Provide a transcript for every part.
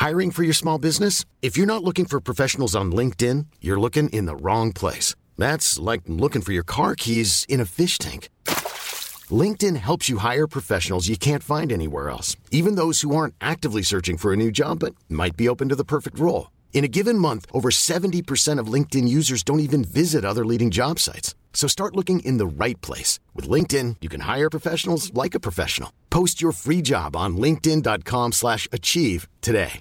Hiring for your small business? If you're not looking for professionals on LinkedIn, you're looking in the wrong place. That's like looking for your car keys in a fish tank. LinkedIn helps you hire professionals you can't find anywhere else, even those who aren't actively searching for a new job but might be open to the perfect role. In a given month, over 70% of LinkedIn users don't even visit other leading job sites. So start looking in the right place. With LinkedIn, you can hire professionals like a professional. Post your free job on linkedin.com/achieve today.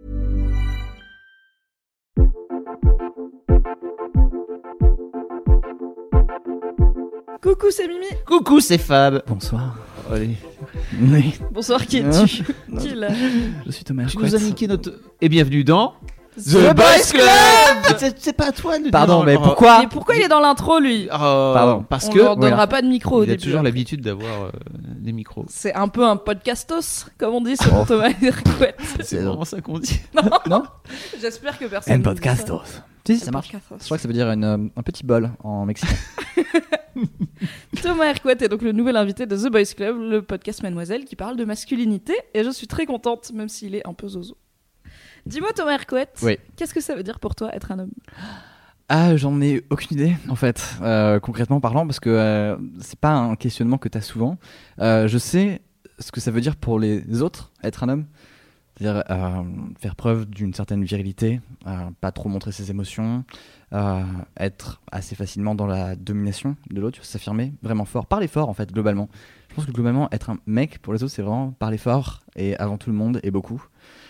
Coucou, c'est Mimi. Coucou, c'est Fab. Bonsoir. Allez. Oui. Bonsoir, qui es-tu? Qui est là? Je suis Thomas. Tu nous as niqué notre... Et bienvenue dans... The Boys Club. C'est pas à toi de Pardon, dire... mais pourquoi? Mais pourquoi il est dans l'intro, lui? Pardon. Parce On que... leur donnera pas de micro au il a début. toujours l'habitude d'avoir des micros. C'est un peu un podcastos, comme on dit selon Thomas Hercouet. C'est vraiment ça qu'on dit. Non. J'espère que personne. En ne dit podcastos. Si, ça. ça marche. Podcastos. Je crois que ça veut dire un petit bol en mexicain. Thomas Hercouet est donc le nouvel invité de The Boys Club, le podcast Mademoiselle qui parle de masculinité, et je suis très contente, même s'il est un peu zozo. Dis-moi, Thomas Hercouet, Oui. qu'est-ce que ça veut dire pour toi être un homme? Ah, j'en ai aucune idée, en fait, concrètement parlant, parce que c'est pas un questionnement que t'as souvent. Je sais ce que ça veut dire pour les autres, être un homme. C'est-à-dire faire preuve d'une certaine virilité, pas trop montrer ses émotions, être assez facilement dans la domination de l'autre, s'affirmer vraiment fort, parler fort en fait, globalement. Je pense que globalement, être un mec pour les autres, c'est vraiment parler fort et avant tout le monde et beaucoup.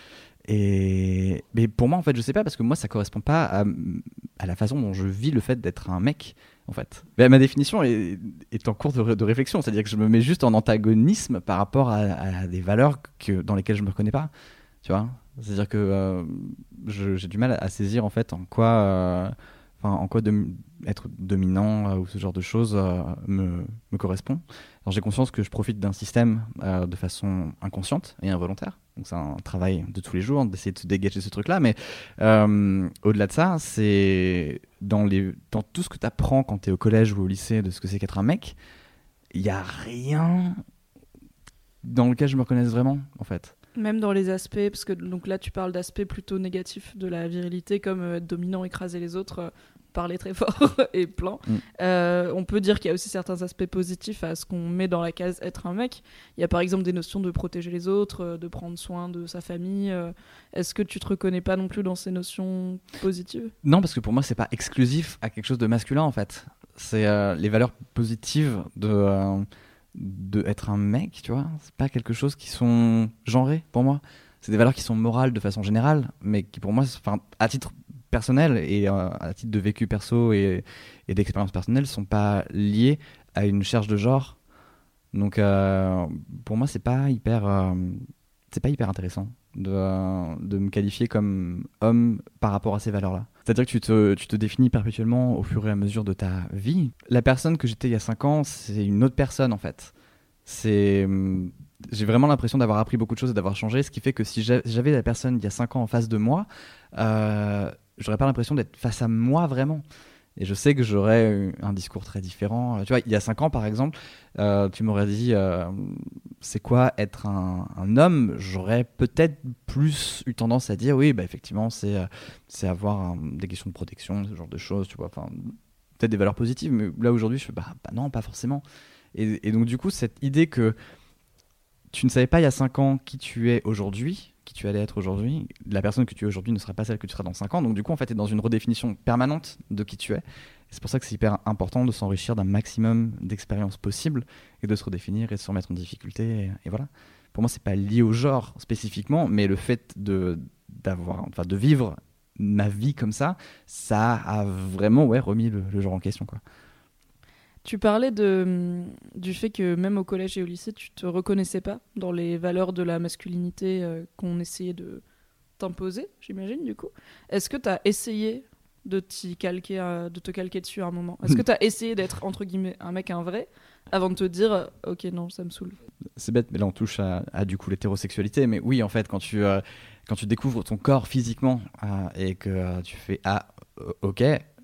Mais pour moi, en fait, je sais pas, parce que moi, ça correspond pas à la façon dont je vis le fait d'être un mec, en fait. Mais ma définition est en cours de réflexion, c'est-à-dire que je me mets juste en antagonisme par rapport à des valeurs dans lesquelles je me reconnais pas, tu vois. C'est-à-dire que j'ai du mal à saisir, en fait, en quoi être dominant ou ce genre de choses me correspond. Alors, j'ai conscience que je profite d'un système de façon inconsciente et involontaire. Donc c'est un travail de tous les jours d'essayer de se dégager ce truc-là. Mais au-delà de ça, c'est dans tout ce que tu apprends quand tu es au collège ou au lycée de ce que c'est qu'être un mec, il n'y a rien dans lequel je me reconnaisse vraiment, en fait. Même dans les aspects, parce que donc là tu parles d'aspects plutôt négatifs de la virilité, comme être dominant, écraser les autres, parler très fort et plein. On peut dire qu'il y a aussi certains aspects positifs à ce qu'on met dans la case être un mec. Il y a par exemple des notions de protéger les autres, de prendre soin de sa famille. Est-ce que tu te reconnais pas non plus dans ces notions positives? Non, parce que pour moi c'est pas exclusif à quelque chose de masculin en fait. C'est les valeurs positives de être un mec, tu vois, c'est pas quelque chose qui sont genrées pour moi. C'est des valeurs qui sont morales de façon générale, mais qui pour moi, à titre personnel et à titre de vécu perso et d'expérience personnelle, sont pas liées à une recherche de genre. Donc pour moi, c'est pas hyper intéressant de me qualifier comme homme par rapport à ces valeurs-là. C'est-à-dire que tu te définis perpétuellement au fur et à mesure de ta vie. La personne que j'étais il y a 5 ans, c'est une autre personne en fait. J'ai vraiment l'impression d'avoir appris beaucoup de choses et d'avoir changé, ce qui fait que si j'avais la personne il y a 5 ans en face de moi, j'aurais pas l'impression d'être face à moi vraiment. Et je sais que j'aurais un discours très différent. Tu vois, il y a 5 ans, par exemple, tu m'aurais dit c'est quoi être un homme? J'aurais peut-être plus eu tendance à dire oui, bah, effectivement, c'est avoir des questions de protection, ce genre de choses, tu vois. Enfin, peut-être des valeurs positives, mais là, aujourd'hui, je fais bah non, pas forcément. Et donc, du coup, cette idée que tu ne savais pas il y a 5 ans qui tu es aujourd'hui, qui tu allais être aujourd'hui, la personne que tu es aujourd'hui ne sera pas celle que tu seras dans 5 ans. Donc du coup, en fait, tu es dans une redéfinition permanente de qui tu es. Et c'est pour ça que c'est hyper important de s'enrichir d'un maximum d'expériences possibles et de se redéfinir et de se remettre en difficulté. Et voilà. Pour moi, c'est pas lié au genre spécifiquement, mais le fait de vivre ma vie comme ça a vraiment remis le genre en question, quoi. Tu parlais du fait que même au collège et au lycée, tu te reconnaissais pas dans les valeurs de la masculinité qu'on essayait de t'imposer, j'imagine, du coup. Est-ce que tu as essayé de te calquer dessus à un moment? Est-ce que tu as essayé d'être, entre guillemets, un mec, un vrai, avant de te dire « Ok, non, ça me saoule ». C'est bête, mais là on touche à du coup l'hétérosexualité. Mais oui, en fait, quand tu découvres ton corps physiquement et que tu fais « Ah, ok »,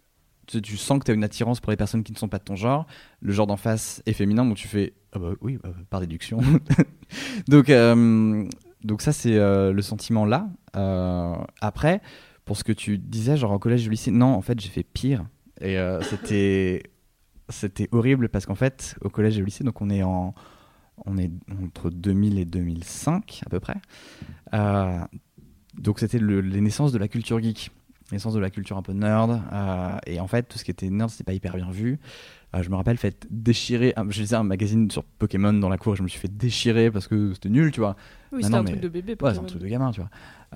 tu sens que tu as une attirance pour les personnes qui ne sont pas de ton genre, le genre d'en face est féminin, donc tu fais ah bah oui, par déduction. Donc donc ça c'est le sentiment là. Après, pour ce que tu disais, genre au collège, au lycée, non, en fait j'ai fait pire. Et c'était horrible parce qu'en fait au collège et au lycée, donc on est entre 2000 et 2005 à peu près. Donc c'était les naissances de la culture geek, naissance de la culture un peu nerd. Et en fait tout ce qui était nerd c'était pas hyper bien vu. Je me rappelle fait déchirer, je lisais un magazine sur Pokémon dans la cour et je me suis fait déchirer parce que c'était nul, tu vois. Oui, c'était un truc de bébé. Ouais, c'est un truc de gamin, tu vois.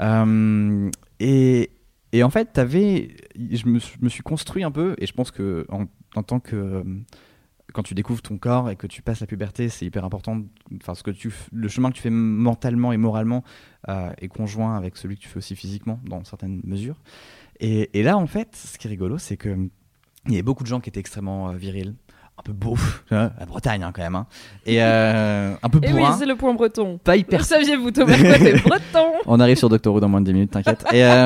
Et en fait, je me suis construit un peu, et je pense que en tant que quand tu découvres ton corps et que tu passes la puberté, c'est hyper important. Enfin, le chemin que tu fais mentalement et moralement est conjoint avec celui que tu fais aussi physiquement, dans certaines mesures. Et là, en fait, ce qui est rigolo, c'est que il y avait beaucoup de gens qui étaient extrêmement virils, un peu beaux, la Bretagne quand même, hein, et un peu bourrin. Et oui, c'est le point breton. Pas hyper. Le saviez-vous, Thomas, quoi, t'es breton. On arrive sur Doctor Who dans moins de 10 minutes, t'inquiète.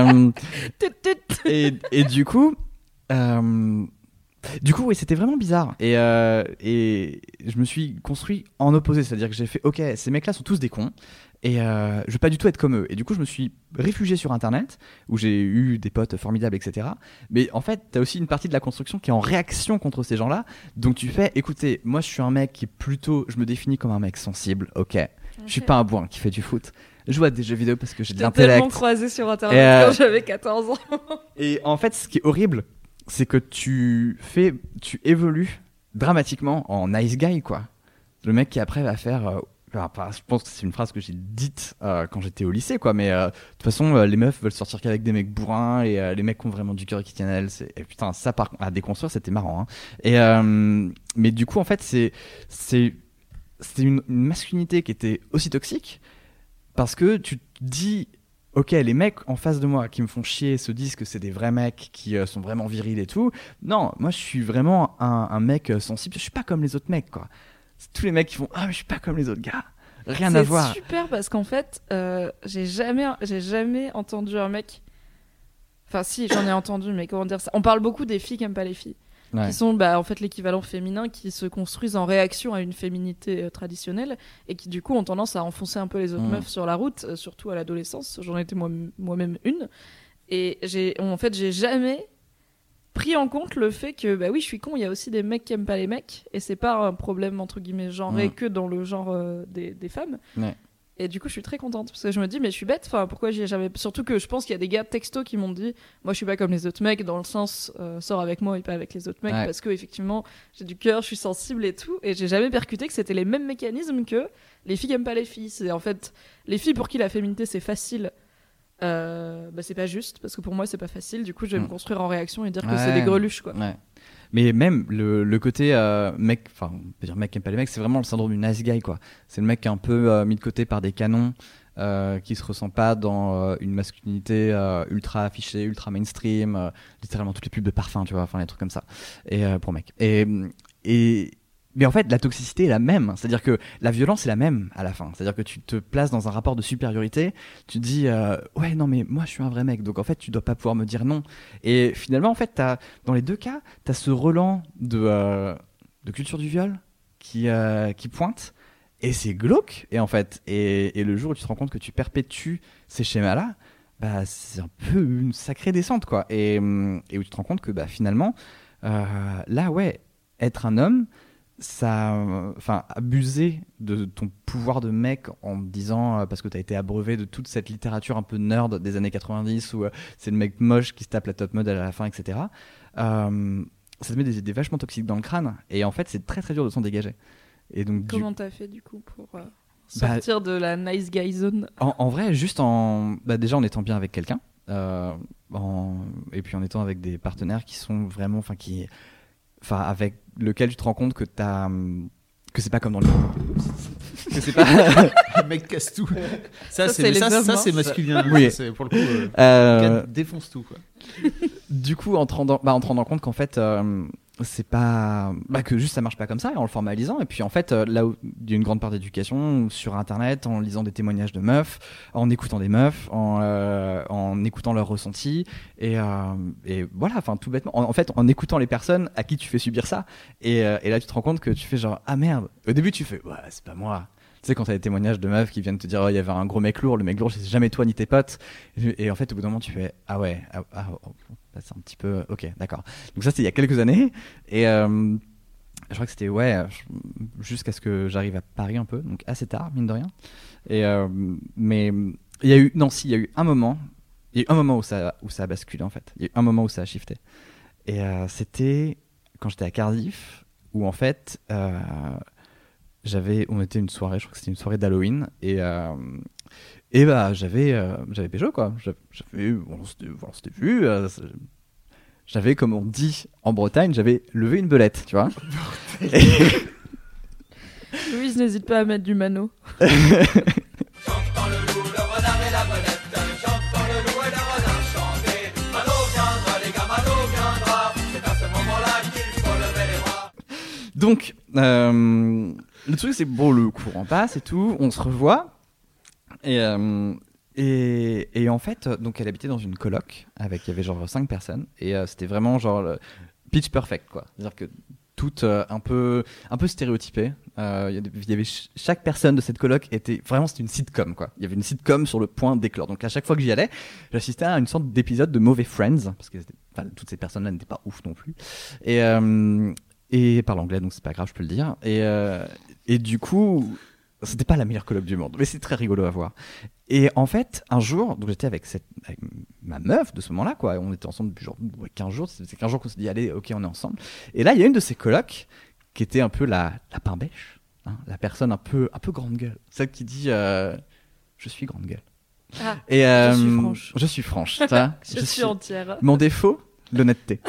Et du coup, oui, c'était vraiment bizarre. Et je me suis construit en opposé, c'est-à-dire que j'ai fait, ok, ces mecs-là sont tous des cons. Et je veux pas du tout être comme eux. Et du coup, je me suis réfugié sur Internet, où j'ai eu des potes formidables, etc. Mais en fait, t'as aussi une partie de la construction qui est en réaction contre ces gens-là. Donc tu fais, écoutez, moi je suis un mec qui est plutôt, je me définis comme un mec sensible, ok. Je suis pas un bourrin qui fait du foot. Je joue à des jeux vidéo parce que j'ai de l'intellect. J'ai tellement croisé sur Internet quand j'avais 14 ans. Et en fait, ce qui est horrible, c'est que tu évolues dramatiquement en nice guy, quoi. Le mec qui après va faire... je pense que c'est une phrase que j'ai dite quand j'étais au lycée, quoi. Mais de toute façon, les meufs veulent sortir qu'avec des mecs bourrins et les mecs qui ont vraiment du cœur et qui tiennent à elles. Et putain, ça, à déconstruire, c'était marrant. Hein. Mais du coup, en fait, c'est une masculinité qui était aussi toxique parce que tu te dis, ok, les mecs en face de moi qui me font chier se disent que c'est des vrais mecs qui sont vraiment virils et tout. Non, moi, je suis vraiment un mec sensible. Je suis pas comme les autres mecs, quoi. C'est tous les mecs qui font ah mais je suis pas comme les autres gars, rien à voir. C'est super parce qu'en fait j'ai jamais entendu un mec, enfin si j'en ai entendu, mais comment dire ça, on parle beaucoup des filles qui aiment pas les filles, qui sont en fait l'équivalent féminin, qui se construisent en réaction à une féminité traditionnelle et qui du coup ont tendance à enfoncer un peu les autres meufs sur la route, surtout à l'adolescence. J'en étais moi-même une, et j'ai jamais pris en compte le fait que bah oui, je suis con, il y a aussi des mecs qui aiment pas les mecs et c'est pas un problème entre guillemets genré que dans le genre des femmes. Et du coup je suis très contente parce que je me dis mais je suis bête, enfin pourquoi j'y ai jamais, surtout que je pense qu'il y a des gars texto qui m'ont dit moi je suis pas comme les autres mecs dans le sens sors avec moi et pas avec les autres mecs, parce que effectivement j'ai du cœur, je suis sensible et tout, et j'ai jamais percuté que c'était les mêmes mécanismes que les filles qui aiment pas les filles. C'est en fait les filles pour qui la féminité c'est facile. C'est pas juste parce que pour moi c'est pas facile, du coup je vais me construire en réaction et dire que c'est des greluches, quoi. Mais même le côté mec, enfin on peut dire mec qui aime pas les mecs, c'est vraiment le syndrome du nice guy, quoi. C'est le mec qui est un peu mis de côté par des canons, qui se ressent pas dans une masculinité ultra affichée, ultra mainstream, littéralement toutes les pubs de parfum, tu vois, enfin les trucs comme ça, et pour mec. Mais en fait, la toxicité est la même. C'est-à-dire que la violence est la même à la fin. C'est-à-dire que tu te places dans un rapport de supériorité. Tu te dis, ouais, non, mais moi, je suis un vrai mec. Donc, en fait, tu dois pas pouvoir me dire non. Et finalement, en fait, dans les deux cas, tu as ce relent de culture du viol qui pointe. Et c'est glauque. Et en fait, et le jour où tu te rends compte que tu perpétues ces schémas-là, bah, c'est un peu une sacrée descente, quoi. Et où tu te rends compte que bah, finalement, là, ouais, être un homme, abuser de ton pouvoir de mec en te disant parce que t'as été abreuvé de toute cette littérature un peu nerd des années 90 où c'est le mec moche qui se tape la top mode à la fin, etc. Ça te met des idées vachement toxiques dans le crâne et en fait c'est très très dur de s'en dégager. Et donc comment t'as fait du coup pour sortir de la nice guy zone? En vrai, juste déjà en étant bien avec quelqu'un, et puis en étant avec des partenaires qui sont vraiment avec lequel tu te rends compte que c'est pas comme dans le que c'est pas le mec casse tout. Ça c'est masculin. Oui. C'est pour le coup défonce tout, quoi. Du coup en te rendant compte qu'en fait c'est pas que juste ça marche pas comme ça, et en le formalisant, et puis en fait là où il y a une grande part d'éducation sur internet, en lisant des témoignages de meufs, en écoutant des meufs, en écoutant leurs ressentis, et voilà, enfin tout bêtement en fait en écoutant les personnes à qui tu fais subir ça, et là tu te rends compte que tu fais genre ah merde, au début tu fais ouais c'est pas moi, sais, quand t'as des témoignages de meufs qui viennent te dire, il y avait un gros mec lourd, le mec lourd, c'est jamais toi ni tes potes. Et en fait, au bout d'un moment, tu fais, ah ouais, c'est un petit peu, ok, d'accord. Donc ça, c'était il y a quelques années. Et je crois que c'était, jusqu'à ce que j'arrive à Paris un peu, donc assez tard, mine de rien. Et, mais il y a eu un moment où ça a basculé, en fait. Il y a eu un moment où ça a shifté. Et c'était quand j'étais à Cardiff, où en fait, on était une soirée, je crois que c'était une soirée d'Halloween, et j'avais pécho, quoi. On s'était vu, j'avais, comme on dit en Bretagne, j'avais levé une belette, tu vois. Louise n'hésite pas à mettre du mano. Donc, le truc, c'est bon, le courant passe et tout, on se revoit. Et en fait, donc elle habitait dans une coloc il y avait genre 5 personnes. Et c'était vraiment genre pitch perfect, quoi. C'est-à-dire que toutes un peu stéréotypées. Il y avait chaque personne de cette coloc c'était une sitcom, quoi. Il y avait une sitcom sur le point d'éclore. Donc à chaque fois que j'y allais, j'assistais à une sorte d'épisode de Mauvais Friends, parce que toutes ces personnes-là n'étaient pas ouf non plus. Et parle anglais, donc c'est pas grave, je peux le dire. Et du coup, c'était pas la meilleure coloc du monde, mais c'est très rigolo à voir. Et en fait, un jour, donc j'étais avec ma meuf de ce moment-là, quoi. On était ensemble depuis genre 15 jours. C'est 15 jours qu'on s'est dit, allez, ok, on est ensemble. Et là, il y a une de ces colocs qui était un peu la pain-bêche, hein, la personne un peu grande gueule. Celle qui dit, je suis grande gueule. Ah, et, je suis franche. Je suis franche. Ça, je suis entière. Mon défaut, l'honnêteté.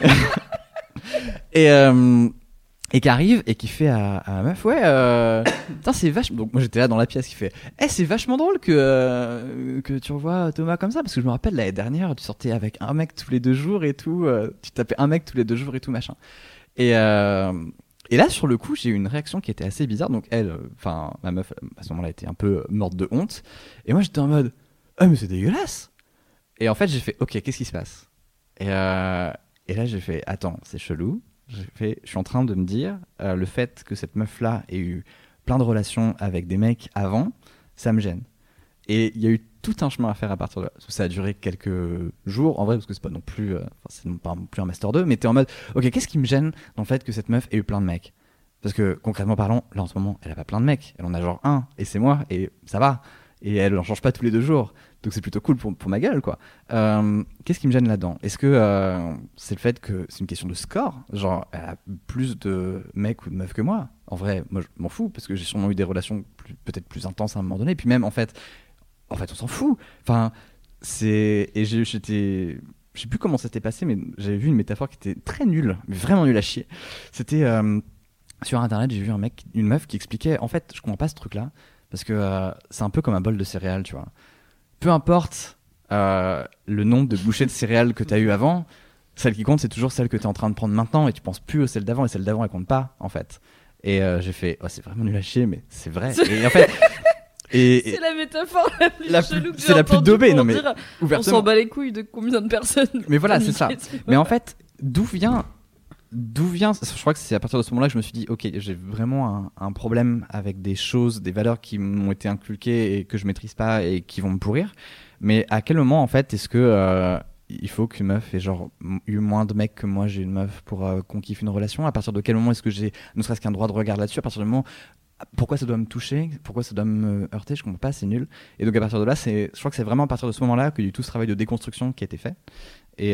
Et qui arrive et qui fait à ma meuf, putain, c'est vachement. Donc moi j'étais là dans la pièce, qui fait, c'est vachement drôle que tu revois Thomas comme ça, parce que je me rappelle l'année dernière, tu sortais avec un mec tous les 2 jours et tout, tu tapais un mec tous les 2 jours et tout machin. Et là sur le coup j'ai eu une réaction qui était assez bizarre. Donc ma meuf à ce moment-là était un peu morte de honte, et moi j'étais en mode, mais c'est dégueulasse. Et en fait j'ai fait, ok, qu'est-ce qui se passe? Et là j'ai fait, attends, c'est chelou. Je suis en train de me dire, le fait que cette meuf-là ait eu plein de relations avec des mecs avant, ça me gêne. Et il y a eu tout un chemin à faire à partir de là. Ça a duré quelques jours, en vrai, parce que c'est pas non plus, pas non plus un Master 2, mais t'es en mode, ok, qu'est-ce qui me gêne dans le fait que cette meuf ait eu plein de mecs? Parce que concrètement parlant, là en ce moment, elle a pas plein de mecs. Elle en a genre un, et c'est moi, et ça va. Et elle en change pas tous les 2 jours. Donc c'est plutôt cool pour ma gueule, quoi. Qu'est-ce qui me gêne là-dedans? Est-ce que c'est le fait que c'est une question de score? Genre, elle a plus de mecs ou de meufs que moi? En vrai, moi je m'en fous, parce que j'ai sûrement eu des relations peut-être plus intenses à un moment donné. Et puis même, en fait, on s'en fout. Enfin, et je sais plus comment ça s'était passé, mais j'avais vu une métaphore qui était très nulle, mais vraiment nulle à chier. C'était sur internet, j'ai vu une meuf qui expliquait, en fait, je comprends pas ce truc-là, parce que c'est un peu comme un bol de céréales, tu vois. Peu importe le nombre de bouchées de céréales que tu as eu avant, celle qui compte, c'est toujours celle que tu es en train de prendre maintenant, et tu penses plus aux celles d'avant, et celles d'avant, elles comptent pas, en fait. Et j'ai fait, c'est vraiment nul à chier, mais c'est vrai. Et en fait, c'est la métaphore la plus chelou que j'ai c'est la plus daubée, non mais dire, ouvertement. On s'en bat les couilles de combien de personnes. Mais voilà, c'est ça. Mais en fait, d'où vient je crois que c'est à partir de ce moment-là que je me suis dit, ok, j'ai vraiment un problème avec des choses, des valeurs qui m'ont été inculquées et que je maîtrise pas et qui vont me pourrir. Mais à quel moment, en fait, est-ce que il faut qu'une meuf ait genre eu moins de mecs que moi j'ai une meuf pour qu'on kiffe une relation? À partir de quel moment est-ce que j'ai ne serait-ce qu'un droit de regard là-dessus? À partir du moment, pourquoi ça doit me toucher? Pourquoi ça doit me heurter? Je comprends pas, c'est nul. Et donc à partir de là, je crois que c'est vraiment à partir de ce moment-là qu'il y a eu tout ce travail de déconstruction qui a été fait. Et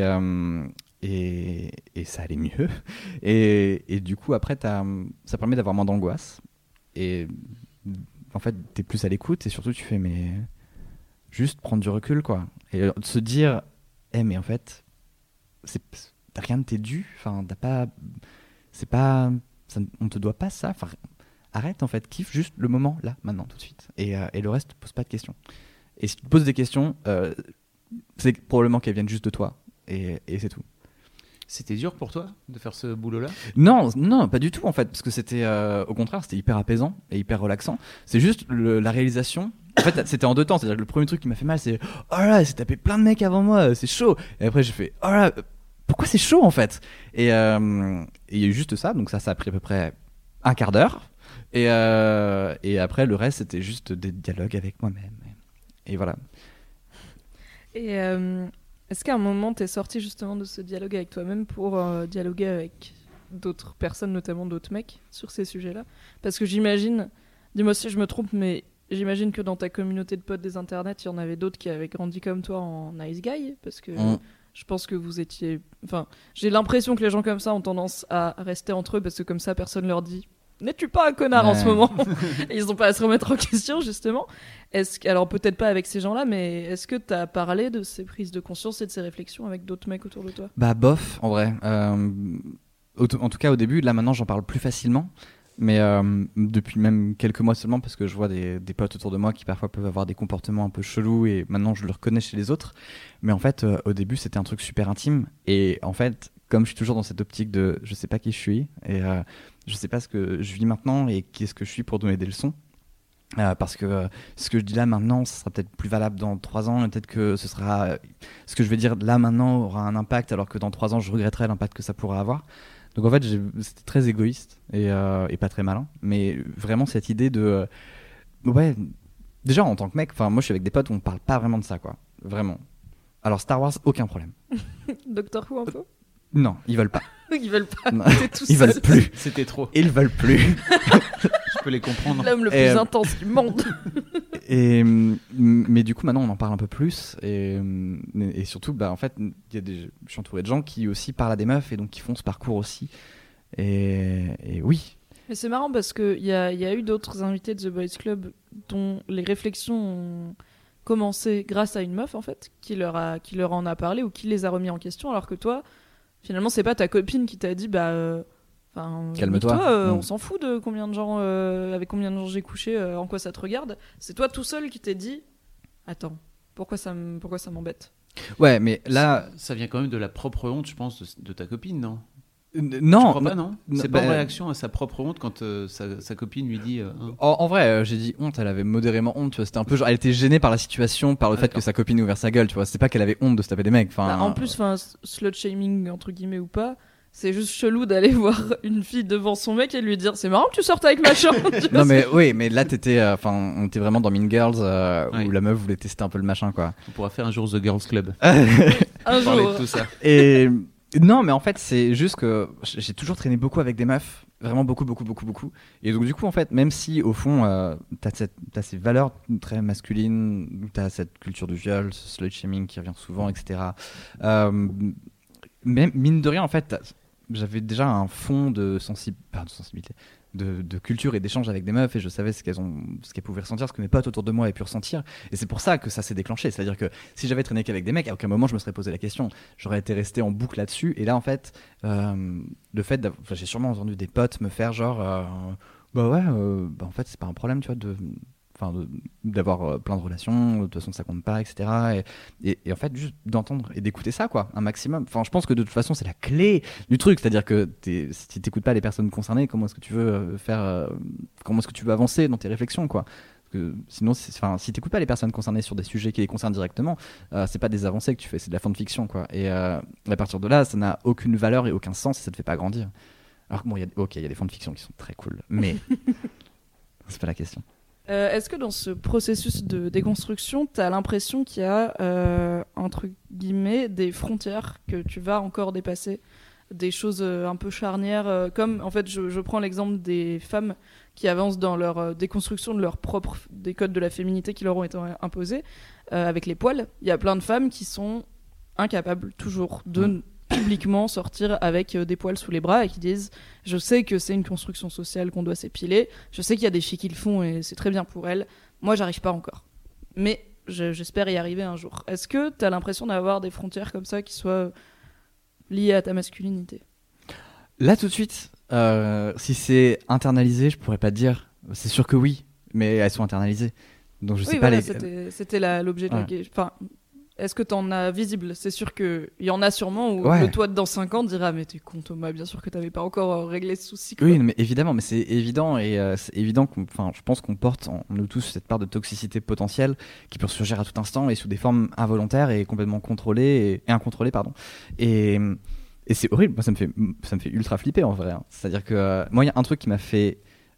ça allait mieux. Et du coup, après, ça permet d'avoir moins d'angoisse. Et en fait, t'es plus à l'écoute, et surtout, tu fais, mais juste prendre du recul, quoi. Et de se dire, mais en fait, rien ne t'est dû. Enfin, on te doit pas ça. Enfin, arrête, en fait, kiffe juste le moment, là, maintenant, tout de suite. Et le reste, pose pas de questions. Et si tu te poses des questions, c'est probablement qu'elles viennent juste de toi. Et c'est tout. C'était dur pour toi de faire ce boulot-là? Non, pas du tout en fait, parce que c'était au contraire, c'était hyper apaisant et hyper relaxant. C'est juste la réalisation. En fait, c'était en 2 temps. C'est-à-dire que le premier truc qui m'a fait mal, c'est oh là, il s'est tapé plein de mecs avant moi, c'est chaud. Et après, j'ai fait oh là, pourquoi c'est chaud en fait? Et il y a eu juste ça, donc ça a pris à peu près un quart d'heure. Et après, le reste, c'était juste des dialogues avec moi-même. Et voilà. Et est-ce qu'à un moment, t'es sorti justement de ce dialogue avec toi-même pour dialoguer avec d'autres personnes, notamment d'autres mecs, sur ces sujets-là? Parce que j'imagine, dis-moi si je me trompe, mais j'imagine que dans ta communauté de potes des internets, il y en avait d'autres qui avaient grandi comme toi en nice guy, parce que je pense que vous étiez... Enfin, j'ai l'impression que les gens comme ça ont tendance à rester entre eux, parce que comme ça, personne leur dit « N'es-tu pas un connard en ce moment ?» Et ils n'ont pas à se remettre en question, justement. Alors, peut-être pas avec ces gens-là, mais est-ce que t'as parlé de ces prises de conscience et de ces réflexions avec d'autres mecs autour de toi? Bah, bof, en vrai. En tout cas, au début, là, maintenant, j'en parle plus facilement. Mais depuis même quelques mois seulement, parce que je vois des potes autour de moi qui parfois peuvent avoir des comportements un peu chelous, et maintenant, je le reconnais chez les autres. Mais en fait, au début, c'était un truc super intime. Et en fait, comme je suis toujours dans cette optique de je sais pas qui je suis, et je sais pas ce que je vis maintenant, et qui est-ce que je suis pour donner des leçons. Parce que ce que je dis là maintenant, ça sera peut-être plus valable dans 3 ans, et peut-être que ce que je vais dire là maintenant aura un impact, alors que dans 3 ans, je regretterai l'impact que ça pourra avoir. Donc en fait, c'était très égoïste et pas très malin. Mais vraiment, cette idée de... ouais, déjà en tant que mec, moi je suis avec des potes où on parle pas vraiment de ça, quoi. Vraiment. Alors Star Wars, aucun problème. Doctor Who un peu? Non, ils veulent pas. Ils veulent pas. Ils veulent plus. C'était trop. Ils veulent plus. Je peux les comprendre. L'homme le plus intense du monde. Mais du coup, maintenant, on en parle un peu plus. Et surtout, en fait, je suis entouré de gens qui aussi parlent à des meufs et donc qui font ce parcours aussi. Et oui. Mais c'est marrant parce qu'il y a eu d'autres invités de The Boys Club dont les réflexions ont commencé grâce à une meuf, en fait, qui leur en a parlé ou qui les a remis en question, alors que toi, finalement, c'est pas ta copine qui t'a dit calme-toi, on s'en fout de combien de gens avec combien de gens j'ai couché, en quoi ça te regarde. C'est toi tout seul qui t'es dit attends, pourquoi ça m'embête. Ouais, mais là ça vient quand même de la propre honte, je pense, de ta copine, non? Non, tu crois pas, non c'est pas en réaction à sa propre honte quand sa copine lui dit en vrai, j'ai dit honte, elle avait modérément honte, tu vois, c'était un peu genre, elle était gênée par la situation, par le fait que sa copine ait ouvert sa gueule, tu vois, c'est pas qu'elle avait honte de se taper des mecs, en plus, slut shaming entre guillemets ou pas, c'est juste chelou d'aller voir une fille devant son mec et lui dire c'est marrant que tu sortes avec machin. Non mais oui, mais là on était vraiment dans Mean Girls où la meuf voulait tester un peu le machin, quoi. On pourra faire un jour The Girls Club. Un jour. De tout ça. Et non, mais en fait, c'est juste que j'ai toujours traîné beaucoup avec des meufs, vraiment beaucoup. Et donc du coup, en fait, même si au fond, t'as ces valeurs très masculines, t'as cette culture du viol, ce slut shaming qui revient souvent, etc. Mais mine de rien, en fait, j'avais déjà un fond de sensibilité, de culture et d'échange avec des meufs, et je savais ce qu'elles pouvaient ressentir, ce que mes potes autour de moi avaient pu ressentir, et c'est pour ça que ça s'est déclenché. C'est-à-dire que si j'avais traîné qu'avec des mecs, à aucun moment je me serais posé la question, j'aurais été resté en boucle là-dessus. Et là, en fait, le fait j'ai sûrement entendu des potes me faire genre en fait c'est pas un problème, tu vois, d'avoir plein de relations, de toute façon ça compte pas, etc. Et en fait, juste d'entendre et d'écouter ça, quoi, un maximum. Enfin, je pense que de toute façon c'est la clé du truc, c'est-à-dire que si t'écoutes pas les personnes concernées, comment est-ce que tu veux comment est-ce que tu veux avancer dans tes réflexions, quoi? Parce que sinon, si t'écoutes pas les personnes concernées sur des sujets qui les concernent directement, c'est pas des avancées que tu fais, c'est de la fanfiction, quoi. Et à partir de là, ça n'a aucune valeur et aucun sens, et ça te fait pas grandir. Alors que bon, il y a des fanfictions qui sont très cool, mais c'est pas la question. Est-ce que dans ce processus de déconstruction, tu as l'impression qu'il y a, entre guillemets, des frontières que tu vas encore dépasser, des choses un peu charnières, comme, en fait, je prends l'exemple des femmes qui avancent dans leur déconstruction de des codes de la féminité qui leur ont été imposés, avec les poils. Il y a plein de femmes qui sont incapables, toujours, de publiquement sortir avec des poils sous les bras et qui disent je sais que c'est une construction sociale qu'on doit s'épiler, je sais qu'il y a des filles qui le font et c'est très bien pour elles, moi j'arrive pas encore, mais j'espère y arriver un jour. Est-ce que t'as l'impression d'avoir des frontières comme ça qui soient liées à ta masculinité? Là tout de suite, si c'est internalisé, je pourrais pas te dire, c'est sûr que oui, mais elles sont internalisées, donc je sais pas. C'était l'objet de la question. Enfin, est-ce que t'en as visible? C'est sûr qu'il y en a sûrement où le toi dans 5 ans dira mais t'es con Thomas, bien sûr que t'avais pas encore réglé ce souci, quoi. Oui, mais évidemment, mais c'est évident, et c'est évident je pense qu'on porte en nous tous cette part de toxicité potentielle qui peut surgir à tout instant et sous des formes involontaires et complètement contrôlées et incontrôlées, pardon. Et c'est horrible, moi ça me fait ultra flipper en vrai, hein. C'est-à-dire que moi il y a un truc qui m'a fait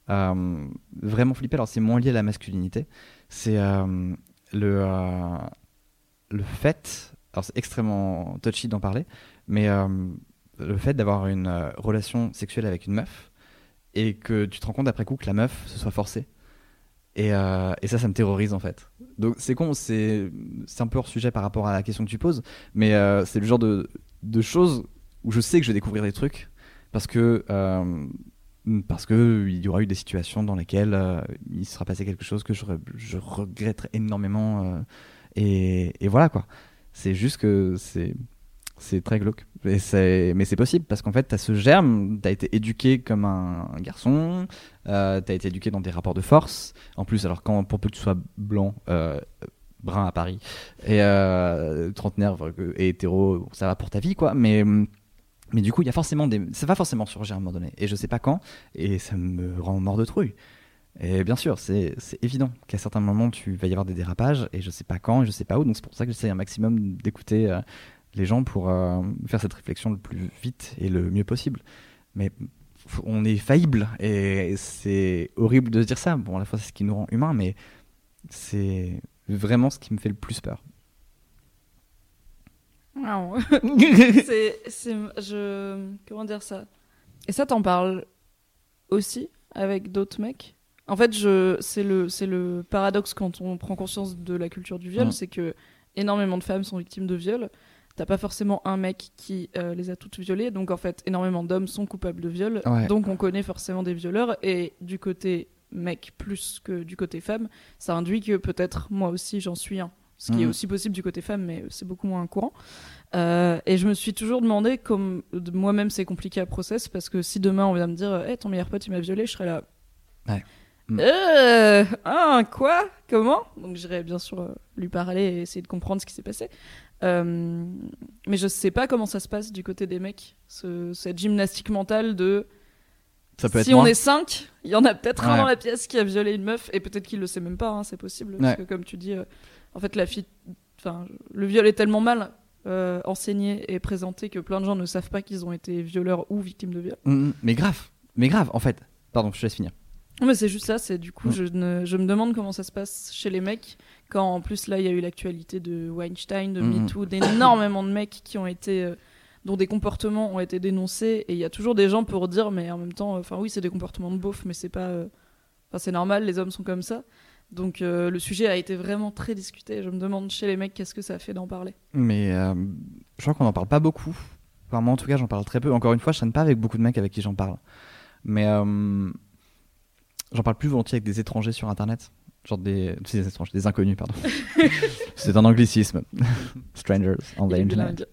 vraiment flippé. Alors c'est moins lié à la masculinité, c'est le fait, alors c'est extrêmement touchy d'en parler, mais le fait d'avoir une relation sexuelle avec une meuf et que tu te rends compte après coup que la meuf se soit forcée. Et ça me terrorise en fait. Donc c'est con, c'est un peu hors sujet par rapport à la question que tu poses, mais c'est le genre de choses où je sais que je vais découvrir des trucs parce que il y aura eu des situations dans lesquelles il sera passé quelque chose que je regretterai énormément et voilà quoi. C'est juste que c'est très glauque. Mais c'est possible parce qu'en fait, t'as ce germe, t'as été éduqué comme un garçon, t'as été éduqué dans des rapports de force. En plus, alors pour peu que tu sois blanc, brun à Paris, et trentenaire et hétéro, ça va pour ta vie, quoi. Mais du coup, il y a forcément ça va forcément surgir à un moment donné. Et je sais pas quand, et ça me rend mort de trouille. Et bien sûr, c'est évident qu'à certains moments, tu vas y avoir des dérapages, et je sais pas quand, et je sais pas où. Donc c'est pour ça que j'essaie un maximum d'écouter les gens pour faire cette réflexion le plus vite et le mieux possible. Mais on est faillible et c'est horrible de se dire ça. Bon, à la fois c'est ce qui nous rend humains, mais c'est vraiment ce qui me fait le plus peur. Wow. Comment dire ça? Et ça, t'en parles aussi avec d'autres mecs? En fait, c'est le paradoxe quand on prend conscience de la culture du viol, c'est que énormément de femmes sont victimes de viol. T'as pas forcément un mec qui les a toutes violées, donc en fait énormément d'hommes sont coupables de viol, donc on connaît forcément des violeurs, et du côté mec plus que du côté femme, ça induit que peut-être moi aussi j'en suis un, ce qui est aussi possible du côté femme, mais c'est beaucoup moins courant. Et je me suis toujours demandé, comme moi-même c'est compliqué à process, parce que si demain on vient me dire hey, ton meilleur pote il m'a violé, je serais là quoi, comment? Donc j'irais bien sûr lui parler et essayer de comprendre ce qui s'est passé. Mais je sais pas comment ça se passe du côté des mecs, cette gymnastique mentale de ça peut être si on est 5, il y en a peut-être un dans la pièce qui a violé une meuf, et peut-être qu'il le sait même pas, hein, c'est possible, parce que comme tu dis en fait le viol est tellement mal enseigné et présenté que plein de gens ne savent pas qu'ils ont été violeurs ou victimes de viol. Mais grave en fait, pardon, je te laisse finir. Non, mais c'est juste ça, c'est du coup je me demande comment ça se passe chez les mecs, quand en plus là il y a eu l'actualité de Weinstein, de MeToo, d'énormément de mecs qui ont été dont des comportements ont été dénoncés, et il y a toujours des gens pour dire mais en même temps oui c'est des comportements de beauf, mais c'est pas c'est normal, les hommes sont comme ça. Donc le sujet a été vraiment très discuté. Je me demande chez les mecs qu'est-ce que ça a fait d'en parler. Mais je crois qu'on n'en parle pas beaucoup. Enfin, moi en tout cas j'en parle très peu. Encore une fois, je traîne pas avec beaucoup de mecs avec qui j'en parle. Mais j'en parle plus volontiers avec des étrangers sur internet. Genre des inconnus, pardon. C'est un anglicisme. Strangers on the internet.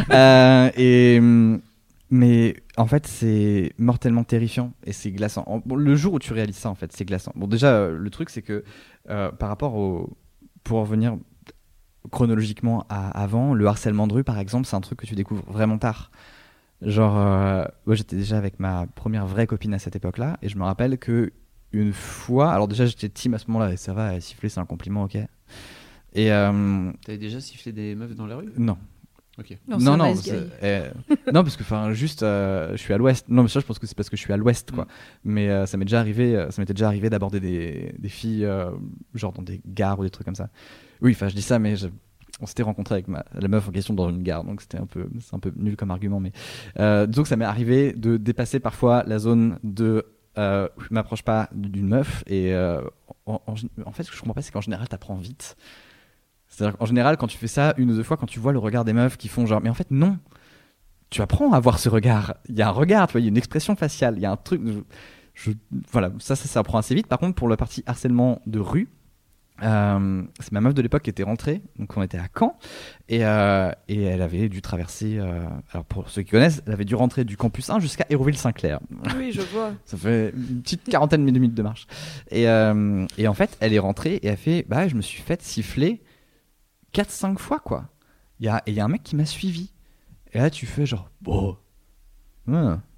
Mais en fait, c'est mortellement terrifiant et c'est glaçant. Le jour où tu réalises ça, en fait, c'est glaçant. Bon, déjà, le truc, c'est que par rapport pour revenir chronologiquement à avant, le harcèlement de rue, par exemple, c'est un truc que tu découvres vraiment tard. Genre, moi, j'étais déjà avec ma première vraie copine à cette époque-là, et je me rappelle que une fois, alors déjà j'étais team à ce moment-là, et ça va, siffler c'est un compliment, ok. Et t'avais déjà sifflé des meufs dans la rue? Non. Ok. Non, non, parce que juste, je suis à l'ouest. Non, mais ça, je pense que c'est parce que je suis à l'ouest, quoi. Mais ça m'était déjà arrivé d'aborder des filles, genre dans des gares ou des trucs comme ça. Oui, enfin, je dis ça, mais on s'était rencontré avec la meuf en question dans une gare, donc c'est un peu nul comme argument, mais disons que ça m'est arrivé de dépasser parfois la zone de je m'approche pas d'une meuf, et en fait ce que je comprends pas, c'est qu'en général t'apprends vite. C'est-à-dire qu'en général quand tu fais ça une ou deux fois, quand tu vois le regard des meufs qui font genre mais en fait non, tu apprends à voir ce regard, il y a un regard, tu vois, il y a une expression faciale, il y a un truc, voilà, ça apprend assez vite. Par contre pour la partie harcèlement de rue, c'est ma meuf de l'époque qui était rentrée, donc on était à Caen, et elle avait dû traverser, alors pour ceux qui connaissent, elle avait dû rentrer du campus 1 jusqu'à Hérouville-Saint-Clair. Oui, je vois. Ça fait une petite quarantaine de minutes de marche. Et en fait, elle est rentrée et elle fait je me suis fait siffler 4-5 fois, quoi. Il y a un mec qui m'a suivi. Et là, tu fais genre,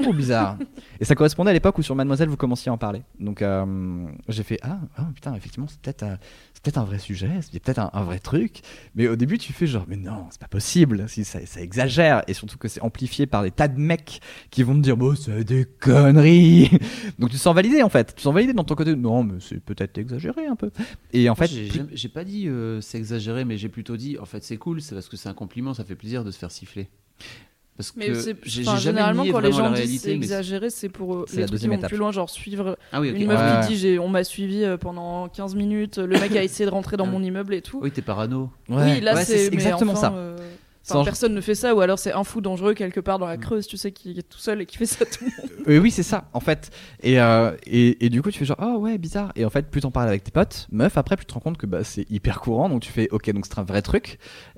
Oh, bizarre. Et ça correspondait à l'époque où sur Mademoiselle vous commenciez à en parler. Donc j'ai fait putain, effectivement c'est peut-être un vrai sujet, c'est peut-être un vrai truc. Mais au début tu fais genre mais non, c'est pas possible, si ça exagère, et surtout que c'est amplifié par des tas de mecs qui vont te dire bon c'est des conneries. Donc tu te sens validé en fait, tu te sens validé dans ton côté. Non mais c'est peut-être exagéré un peu. Et en fait j'ai pas dit c'est exagéré, mais j'ai plutôt dit en fait c'est cool, c'est parce que c'est un compliment, ça fait plaisir de se faire siffler. Parce mais que généralement quand les gens disent c'est mais exagéré, c'est pour c'est les la trucs qui deuxième vont étape. plus loin, genre suivre okay. une meuf qui dit on m'a suivi pendant 15 minutes, le mec a essayé de rentrer dans mon immeuble et tout. Oui, t'es parano. Oui, là c'est exactement ça. Personne ne fait ça, ou alors c'est un fou dangereux quelque part dans la Creuse, tu sais, qui est tout seul et qui fait ça tout le monde. Oui, c'est ça, en fait. Et du coup, tu fais genre, oh ouais, bizarre. Et en fait, plus t'en parles avec tes potes, meufs, après, plus tu te rends compte que bah, c'est hyper courant. Donc tu fais, ok, donc c'est un vrai truc.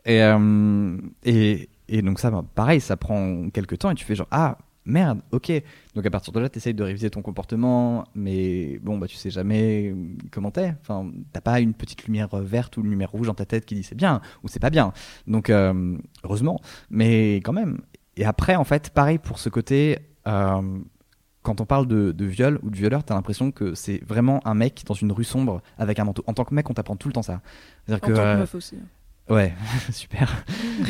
Et donc ça, bah, pareil, ça prend quelques temps et tu fais genre, ah merde, ok. Donc à partir de là, t'essayes de réviser ton comportement, mais bon, bah tu sais jamais comment t'es. Enfin, t'as pas une petite lumière verte ou une lumière rouge dans ta tête qui dit c'est bien ou c'est pas bien. Donc heureusement, mais quand même. Et après, en fait, pareil pour ce côté, quand on parle de viol ou de violeur, t'as l'impression que c'est vraiment un mec dans une rue sombre avec un manteau. En tant que mec, on t'apprend tout le temps ça. C'est-à-dire en tant que meuf aussi. Ouais, super.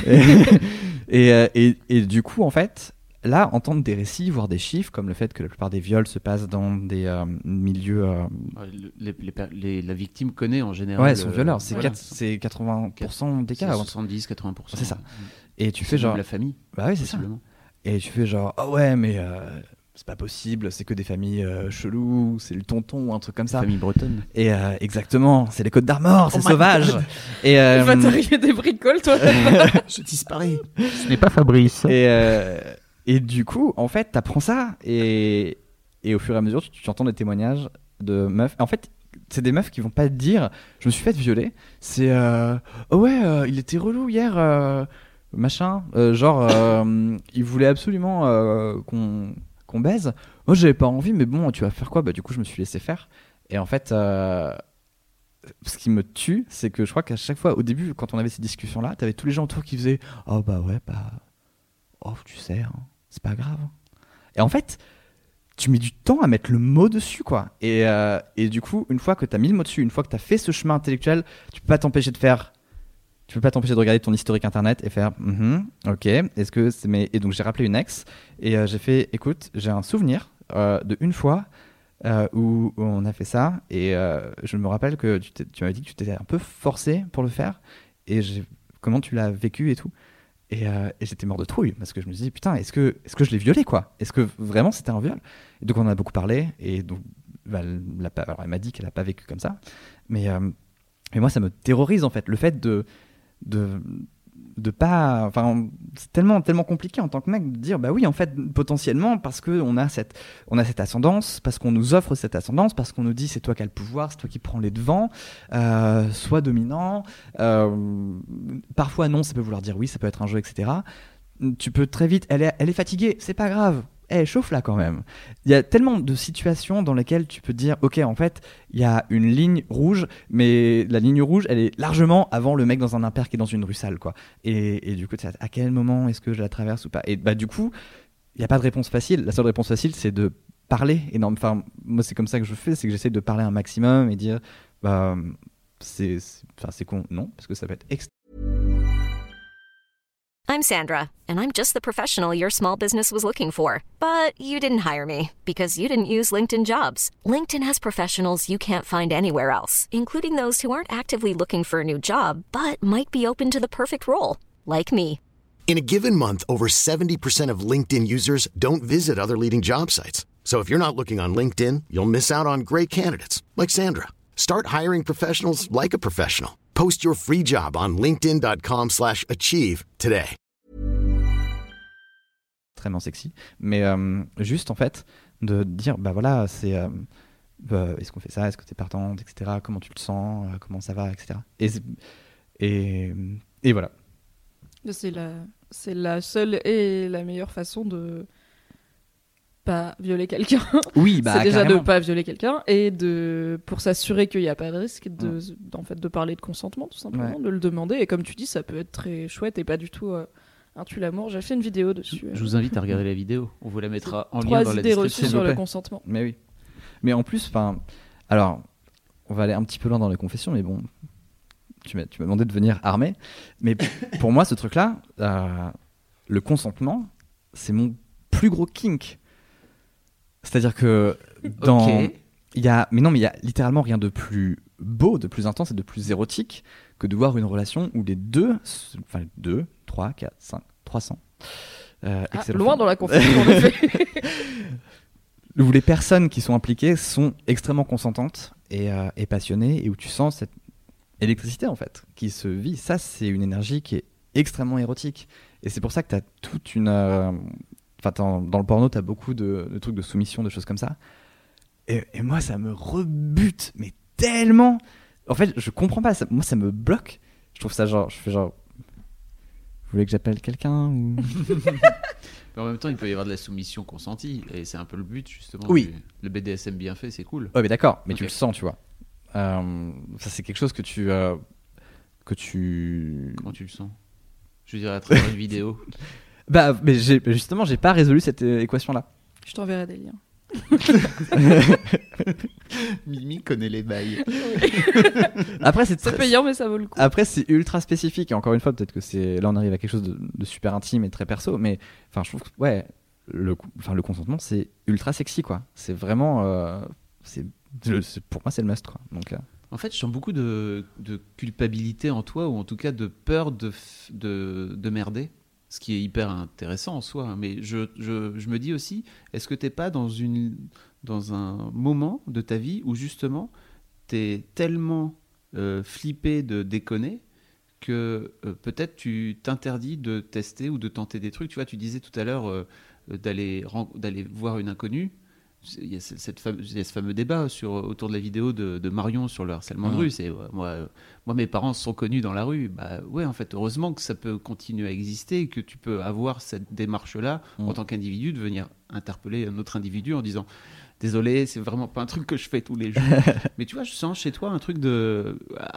et du coup, en fait, là, entendre des récits, voir des chiffres, comme le fait que la plupart des viols se passent dans des milieux... la victime connaît en général... Ouais, son violeur, c'est 80% des cas. 70, 80%. C'est ça. Et tu fais genre... la famille. Bah oui, c'est ça. Et tu fais genre, oh ouais, mais... c'est pas possible, c'est que des familles cheloues, c'est le tonton ou un truc comme ça. Famille bretonne. Et exactement, c'est les Côtes d'Armor, c'est sauvage. Et il va t'arriver des bricoles, toi. Je disparais. Ce n'est pas Fabrice. Et du coup, en fait, t'apprends ça et au fur et à mesure, tu entends des témoignages de meufs. En fait, c'est des meufs qui vont pas te dire, je me suis fait violer. C'est, oh ouais, il était relou hier, machin. Il voulait absolument qu'on baise. Moi, j'avais pas envie, mais bon, tu vas faire quoi ? Bah, du coup, je me suis laissé faire. Et en fait, ce qui me tue, c'est que je crois qu'à chaque fois, au début, quand on avait ces discussions-là, t'avais tous les gens autour qui faisaient « Oh bah ouais, bah... Oh, tu sais, hein, c'est pas grave. » Et en fait, tu mets du temps à mettre le mot dessus, quoi. Et du coup, une fois que t'as mis le mot dessus, une fois que t'as fait ce chemin intellectuel, tu peux pas t'empêcher de regarder ton historique internet et faire ok, est-ce que c'est et donc j'ai rappelé une ex et j'ai fait écoute, j'ai un souvenir de une fois où on a fait ça et je me rappelle que tu m'avais dit que tu t'étais un peu forcé pour le faire et comment tu l'as vécu et tout et j'étais mort de trouille parce que je me disais putain, est-ce que je l'ai violé, quoi, est-ce que vraiment c'était un viol? Et donc on en a beaucoup parlé et donc alors elle m'a dit qu'elle a pas vécu comme ça, mais moi ça me terrorise en fait, le fait de pas, enfin c'est tellement compliqué en tant que mec de dire bah oui en fait potentiellement parce que on a cette ascendance, parce qu'on nous offre cette ascendance, parce qu'on nous dit c'est toi qui as le pouvoir, c'est toi qui prends les devants, sois dominant, parfois non, ça peut vouloir dire oui, ça peut être un jeu, etc. Tu peux très vite, elle est fatiguée, c'est pas grave, chauffe là quand même. Il y a tellement de situations dans lesquelles tu peux te dire ok, en fait il y a une ligne rouge, mais la ligne rouge elle est largement avant le mec dans un impair qui est dans une rue sale, quoi. Et du coup à quel moment est-ce que je la traverse ou pas? Et bah du coup il n'y a pas de réponse facile. La seule réponse facile c'est de parler énorme. Enfin moi c'est comme ça que je fais, c'est que j'essaie de parler un maximum et dire bah c'est con, non, parce que ça peut être I'm Sandra, and I'm just the professional your small business was looking for. But you didn't hire me because you didn't use LinkedIn Jobs. LinkedIn has professionals you can't find anywhere else, including those who aren't actively looking for a new job, but might be open to the perfect role, like me. In a given month, over 70% of LinkedIn users don't visit other leading job sites. So if you're not looking on LinkedIn, you'll miss out on great candidates like Sandra. Start hiring professionals like a professional. Post your free job on linkedin.com/achieve today. Extrêmement sexy, mais juste en fait de dire bah voilà c'est est-ce qu'on fait ça, est-ce que t'es partante, etc., comment tu le sens, comment ça va, etc. Et voilà. C'est la seule et la meilleure façon de pas violer quelqu'un. Oui, bah c'est déjà carrément. de pas violer quelqu'un et pour s'assurer qu'il n'y a pas de risque en fait de parler de consentement tout simplement, de le demander. Et comme tu dis, ça peut être très chouette et pas du tout un tue l'amour. J'ai fait une vidéo dessus. Je vous invite à regarder la vidéo. On vous la mettra en lien 3 dans la idées reçues description. sur le plaît. consentement. Mais oui. Mais en plus, alors, on va aller un petit peu loin dans les confessions, mais bon, tu m'as demandé de venir armé. Mais pour moi, ce truc-là, le consentement, c'est mon plus gros kink. C'est-à-dire que dans... Ok. il y a littéralement rien de plus beau, de plus intense et de plus érotique que de voir une relation où les deux, 3, 4, 5, 300. Excellent Loin film. dans la confession, en effet. Où les personnes qui sont impliquées sont extrêmement consentantes et passionnées, et où tu sens cette électricité en fait qui se vit. Ça, c'est une énergie qui est extrêmement érotique, et c'est pour ça que tu as toute une dans le porno, tu as beaucoup de trucs de soumission, de choses comme ça, et moi ça me rebute mais tellement. En fait, je comprends pas ça. Moi, ça me bloque. Je trouve ça je fais vous voulez que j'appelle quelqu'un ou... Mais en même temps, il peut y avoir de la soumission consentie, et c'est un peu le but justement. Oui. Le BDSM bien fait, c'est cool. Ouais, mais d'accord, mais Ok. tu le sens, tu vois. Ça, c'est quelque chose que tu Comment tu le sens? Je veux dire, à travers une vidéo. Bah, mais justement, j'ai pas résolu cette équation-là. Je t'enverrai des liens. Mimi connaît les bails. Après, c'est C'est payant, mais ça vaut le coup. Après, c'est ultra spécifique. Et encore une fois, peut-être que là, on arrive à quelque chose de super intime et très perso. Mais enfin, je trouve que ouais, le consentement, c'est ultra sexy, quoi. C'est vraiment, pour moi, c'est le must, quoi. Donc, En fait, je sens beaucoup de culpabilité en toi, ou en tout cas de peur de merder, ce qui est hyper intéressant en soi. Hein. Mais je me dis aussi, est-ce que t'es pas dans un moment de ta vie où justement t'es tellement flippé de déconner que peut-être tu t'interdis de tester ou de tenter des trucs. Tu vois, tu disais tout à l'heure d'aller voir une inconnue. Il y a ce fameux débat autour de la vidéo de Marion sur le harcèlement de rue. C'est moi, mes parents sont connus dans la rue. Bah ouais, en fait, heureusement que ça peut continuer à exister et que tu peux avoir cette démarche-là en tant qu'individu, de venir interpeller un autre individu en disant désolé, c'est vraiment pas un truc que je fais tous les jours. Mais tu vois, je sens chez toi un truc de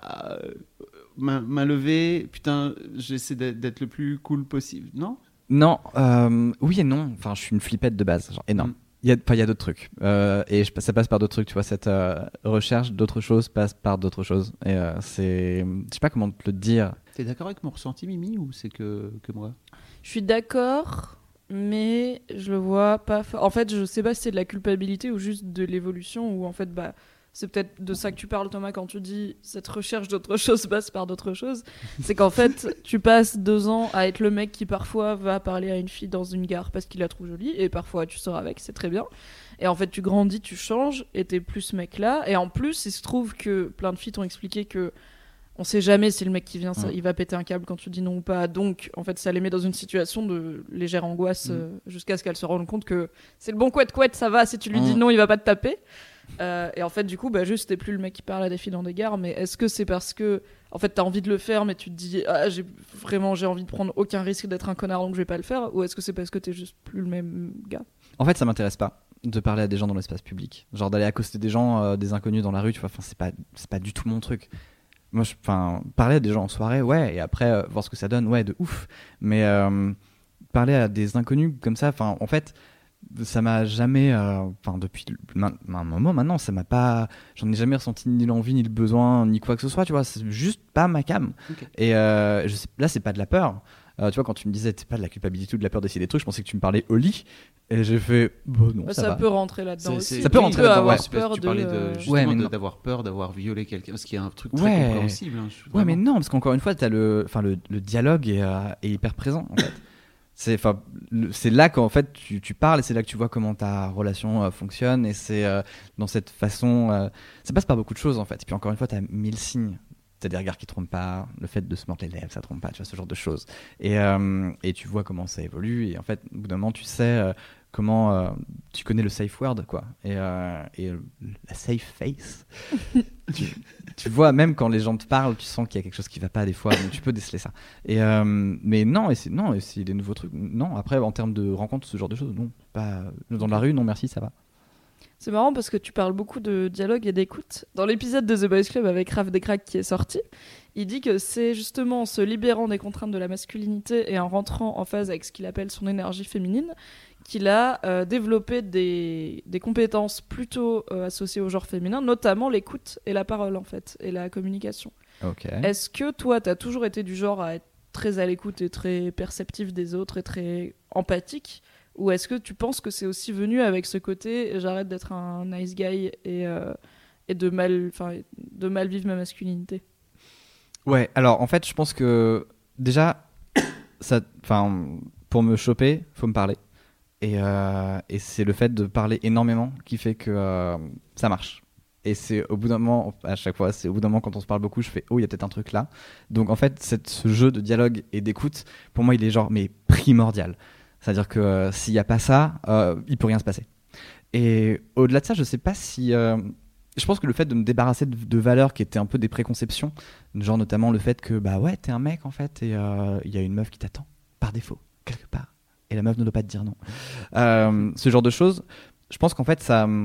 main levée. Putain, j'essaie d'être le plus cool possible. Non? non, oui et non. Enfin, je suis une flippette de base, genre énorme. Il y a d'autres trucs. Et ça passe par d'autres trucs, tu vois. Cette recherche d'autres choses passe par d'autres choses. Et je sais pas comment te le dire. T'es d'accord avec mon ressenti, Mimi, ou c'est que moi? Je suis d'accord, mais je le vois pas. En fait, je sais pas si c'est de la culpabilité ou juste de l'évolution, ou en fait, c'est peut-être de ça que tu parles, Thomas, quand tu dis cette recherche d'autre chose passe par d'autres choses. C'est qu'en fait, tu passes 2 ans à être le mec qui parfois va parler à une fille dans une gare parce qu'il la trouve jolie, et parfois tu sors avec, c'est très bien. Et en fait, tu grandis, tu changes, et t'es plus ce mec-là. Et en plus, il se trouve que plein de filles t'ont expliqué que on sait jamais si le mec qui vient, il va péter un câble quand tu dis non ou pas. Donc, en fait, ça les met dans une situation de légère angoisse jusqu'à ce qu'elles se rendent compte que c'est le bon couette, ça va. Si tu lui dis non, il va pas te taper. Et en fait, du coup, juste t'es plus le mec qui parle à des filles dans des gares. Mais est-ce que c'est parce que, en fait, t'as envie de le faire, mais tu te dis j'ai envie de prendre aucun risque d'être un connard, donc je vais pas le faire? Ou est-ce que c'est parce que t'es juste plus le même gars? En fait, ça m'intéresse pas de parler à des gens dans l'espace public. Genre d'aller accoster des gens, des inconnus dans la rue, tu vois. Enfin, c'est pas du tout mon truc. Moi, parler à des gens en soirée, ouais, et après voir ce que ça donne, ouais, de ouf. Mais parler à des inconnus comme ça, enfin, en fait, ça m'a jamais, depuis un moment maintenant, ça m'a pas, j'en ai jamais ressenti ni l'envie, ni le besoin, ni quoi que ce soit, tu vois. C'est juste pas ma cam. Okay. Et là, c'est pas de la peur. Tu vois, quand tu me disais c'est pas de la culpabilité ou de la peur d'essayer des trucs, je pensais que tu me parlais au lit, et j'ai fait non, ça va. Peut rentrer là-dedans aussi. Ça peut rentrer là-dedans, ouais. Tu parlais d'avoir peur d'avoir violé quelqu'un, ce qui est un truc très compréhensible. Hein, ouais, mais non, parce qu'encore une fois, t'as le dialogue est hyper présent, en fait. C'est là qu'en fait tu parles, et c'est là que tu vois comment ta relation fonctionne, et c'est dans cette façon, ça passe par beaucoup de choses en fait. Et puis encore une fois, t'as 1000 signes. T'as des regards qui trompent pas, le fait de se mordre les lèvres, ça trompe pas, tu vois, ce genre de choses. Et tu vois comment ça évolue, et en fait, au bout d'un moment, tu sais comment tu connais le safe word, quoi. Et la safe face. tu vois, même quand les gens te parlent, tu sens qu'il y a quelque chose qui va pas des fois, donc tu peux déceler ça. Et mais non, et c'est des nouveaux trucs. Non, après, en termes de rencontres, ce genre de choses, non. Pas dans la rue, non, merci, ça va. C'est marrant parce que tu parles beaucoup de dialogue et d'écoute. Dans l'épisode de The Boys Club avec Raph Descraques qui est sorti, il dit que c'est justement en se libérant des contraintes de la masculinité et en rentrant en phase avec ce qu'il appelle son énergie féminine qu'il a développé des compétences plutôt associées au genre féminin, notamment l'écoute et la parole en fait, et la communication. Ok. Est-ce que toi, t'as toujours été du genre à être très à l'écoute et très perceptif des autres et très empathique, ou est-ce que tu penses que c'est aussi venu avec ce côté j'arrête d'être un nice guy et de mal vivre ma masculinité? Ouais, alors en fait, je pense que déjà, pour me choper, faut me parler. Et c'est le fait de parler énormément qui fait que ça marche. Et c'est au bout d'un moment, à chaque fois, c'est au bout d'un moment quand on se parle beaucoup, je fais oh, il y a peut-être un truc là. Donc en fait, ce jeu de dialogue et d'écoute, pour moi, il est genre mais primordial. C'est-à-dire que s'il n'y a pas ça, il peut rien se passer. Et au-delà de ça, je sais pas si. Je pense que le fait de me débarrasser de valeurs qui étaient un peu des préconceptions, genre notamment le fait que bah ouais, t'es un mec en fait et il y a une meuf qui t'attend par défaut quelque part et la meuf ne doit pas te dire non. Ce genre de choses, je pense qu'en fait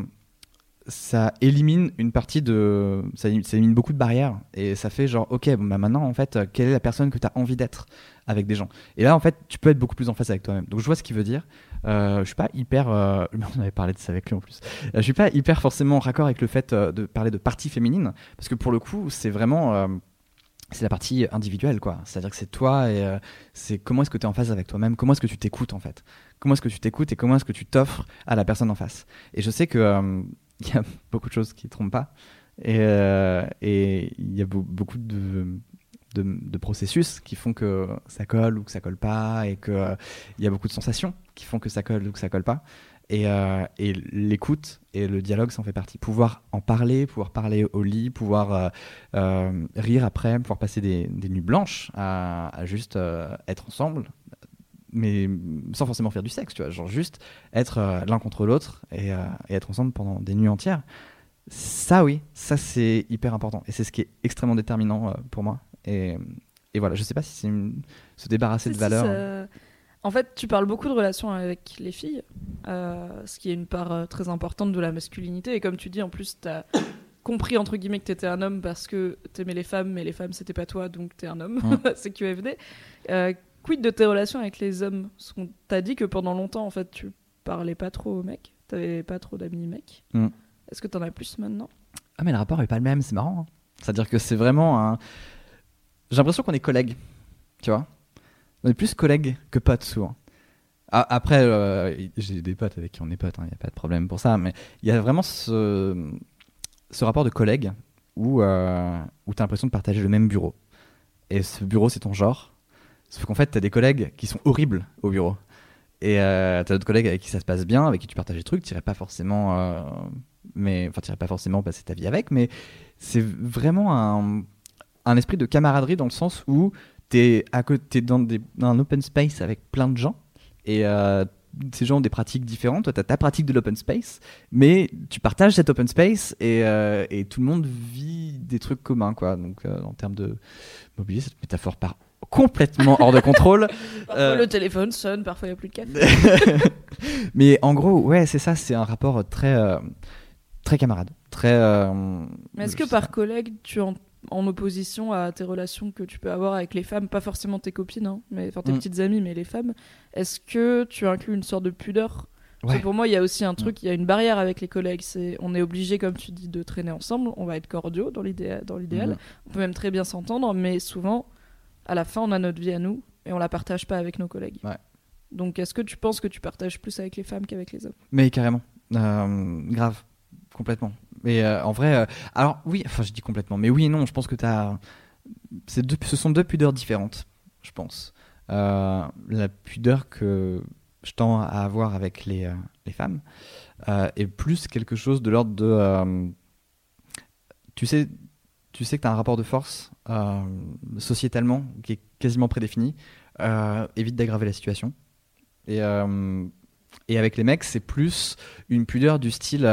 ça élimine une partie de ça élimine beaucoup de barrières et ça fait genre ok bon, bah maintenant en fait quelle est la personne que tu as envie d'être avec des gens, et là en fait tu peux être beaucoup plus en face avec toi-même. Donc je vois ce qu'il veut dire. Je suis pas hyper on avait parlé de ça avec lui en plus. Je suis pas hyper forcément raccord avec le fait de parler de partie féminine parce que pour le coup c'est vraiment c'est la partie individuelle quoi. C'est-à-dire que c'est toi et c'est comment est-ce que tu es en phase avec toi-même, comment est-ce que tu t'écoutes en fait, comment est-ce que tu t'écoutes et comment est-ce que tu t'offres à la personne en face. Et je sais que il y a beaucoup de choses qui ne trompent pas et il y a beaucoup de processus qui font que ça colle ou que ça colle pas et qu'il y a beaucoup de sensations qui font que ça colle ou que ça colle pas et l'écoute et le dialogue s'en fait partie. Pouvoir en parler, pouvoir parler au lit, pouvoir rire après, pouvoir passer des nuits blanches à juste être ensemble, mais sans forcément faire du sexe, tu vois, genre juste être l'un contre l'autre et être ensemble pendant des nuits entières. Ça oui, ça c'est hyper important et c'est ce qui est extrêmement déterminant pour moi et voilà, je sais pas si c'est se débarrasser de valeurs. En fait, tu parles beaucoup de relations avec les filles, ce qui est une part très importante de la masculinité, et comme tu dis, en plus t'as compris entre guillemets que t'étais un homme parce que t'aimais les femmes, mais les femmes c'était pas toi, donc t'es un homme. C'est QFD. Quid de tes relations avec les hommes? Parce qu'on t'a dit que pendant longtemps, en fait, tu parlais pas trop aux mecs, t'avais pas trop d'amis mecs. Est-ce que t'en as plus maintenant? Ah mais le rapport est pas le même, c'est marrant. Hein. C'est-à-dire que c'est vraiment j'ai l'impression qu'on est collègues, tu vois. On est plus collègues que potes souvent. Après, j'ai des potes avec qui on est potes, il n'y a pas de problème pour ça, mais il y a vraiment ce rapport de collègue où tu as l'impression de partager le même bureau. Et ce bureau, c'est ton genre. Sauf qu'en fait, tu as des collègues qui sont horribles au bureau. Et tu as d'autres collègues avec qui ça se passe bien, avec qui tu partages des trucs, tu n'irais pas forcément passer ta vie avec, mais c'est vraiment un esprit de camaraderie dans le sens où t'es dans un open space avec plein de gens et ces gens ont des pratiques différentes. Toi, t'as ta pratique de l'open space, mais tu partages cet open space et tout le monde vit des trucs communs, quoi. Donc, en termes de mobilier, cette métaphore part complètement hors de contrôle. Parfois le téléphone sonne, parfois il n'y a plus de café. Mais en gros, ouais, c'est ça, c'est un rapport très camarade. Mais est-ce que par collègue, tu en opposition à tes relations que tu peux avoir avec les femmes, pas forcément tes copines, hein, mais tes petites amies, mais les femmes, est-ce que tu inclus une sorte de pudeur? Parce que pour moi, il y a aussi un truc, il y a une barrière avec les collègues. On est obligé, comme tu dis, de traîner ensemble. On va être cordiaux dans l'idéal. On peut même très bien s'entendre, mais souvent, à la fin, on a notre vie à nous et on la partage pas avec nos collègues. Ouais. Donc, est-ce que tu penses que tu partages plus avec les femmes qu'avec les hommes? Mais carrément, grave, complètement. Mais en vrai, alors oui, enfin je dis complètement, mais oui et non, je pense que ce sont deux pudeurs différentes, je pense. La pudeur que je tends à avoir avec les femmes est plus quelque chose de l'ordre de... tu sais que tu as un rapport de force sociétalement qui est quasiment prédéfini, évite d'aggraver la situation. Et avec les mecs, c'est plus une pudeur du style...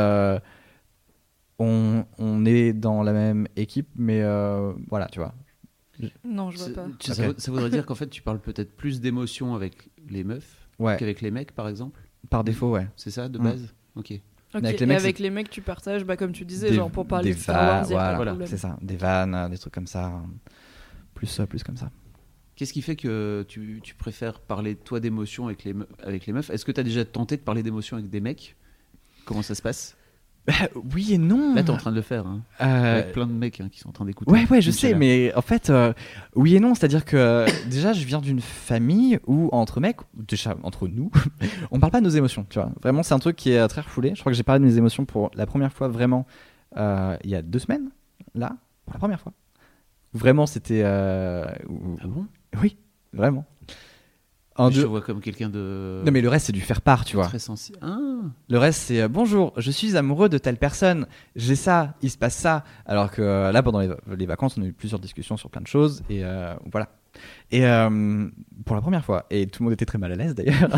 On est dans la même équipe, mais voilà, tu vois. Non, je vois pas. Ça voudrait dire qu'en fait, tu parles peut-être plus d'émotions avec les meufs qu'avec les mecs, par exemple? Par défaut, ouais. C'est ça, de base? Ok. Ok, Mais avec les mais mecs, avec les mecs, tu partages, comme tu disais, des- genre pour parler des de Star Wars, y a pas de voilà, problème. c'est ça, des vannes, des trucs comme ça, plus comme ça. Qu'est-ce qui fait que tu préfères parler toi d'émotions avec les meufs? Est-ce que tu as déjà tenté de parler d'émotions avec des mecs? Comment ça se passe? Oui et non. Là, t'es en train de le faire, hein. Avec plein de mecs qui sont en train d'écouter. Ouais, je sais, Inch'Allah. mais en fait, oui et non, c'est-à-dire que déjà, je viens d'une famille où entre mecs, déjà entre nous, on parle pas de nos émotions, tu vois. Vraiment, c'est un truc qui est très refoulé. Je crois que j'ai parlé de mes émotions pour la première fois vraiment il y a 2 semaines, là, pour la première fois. Vraiment, c'était. Ah bon? Oui, vraiment. Je te vois comme quelqu'un de. Non, mais le reste, c'est du faire part, tu vois. Très sensible. Ah. Le reste, c'est bonjour, je suis amoureux de telle personne, j'ai ça, il se passe ça. Alors que là, pendant les vacances, on a eu plusieurs discussions sur plein de choses et voilà. Et pour la première fois, et tout le monde était très mal à l'aise d'ailleurs.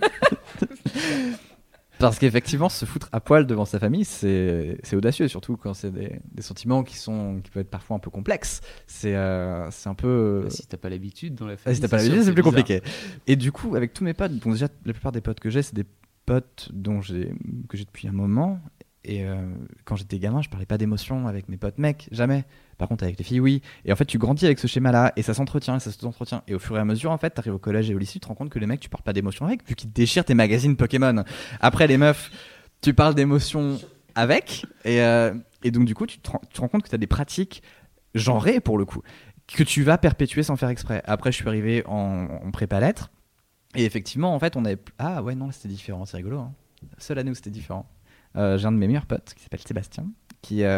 Parce qu'effectivement, se foutre à poil devant sa famille, c'est audacieux, surtout quand c'est des sentiments qui peuvent être parfois un peu complexes. C'est un peu. Bah, si t'as pas l'habitude dans la Ah, famille. si t'as pas sûr, l'habitude, c'est plus bizarre. compliqué. Et du coup, avec tous mes potes, donc déjà, la plupart des potes que j'ai, c'est des potes que j'ai depuis un moment. Et quand j'étais gamin, je parlais pas d'émotions avec mes potes mecs, jamais. Par contre, avec les filles, oui. Et en fait, tu grandis avec ce schéma-là, et ça s'entretient, et ça s'entretient. Et au fur et à mesure, en fait, t'arrives au collège et au lycée, tu te rends compte que les mecs, tu parles pas d'émotions avec, vu qu'ils te déchirent tes magazines Pokémon. Après, les meufs, tu parles d'émotions avec, et donc du coup, tu te rends compte que t'as des pratiques genrées, pour le coup, que tu vas perpétuer sans faire exprès. Après, je suis arrivé en prépa lettres, et effectivement, en fait, on avait... Ah ouais, non, c'était différent, c'est rigolo. Hein. Seule année où c'était différent. J'ai un de mes meilleurs potes qui s'appelle Sébastien, qui est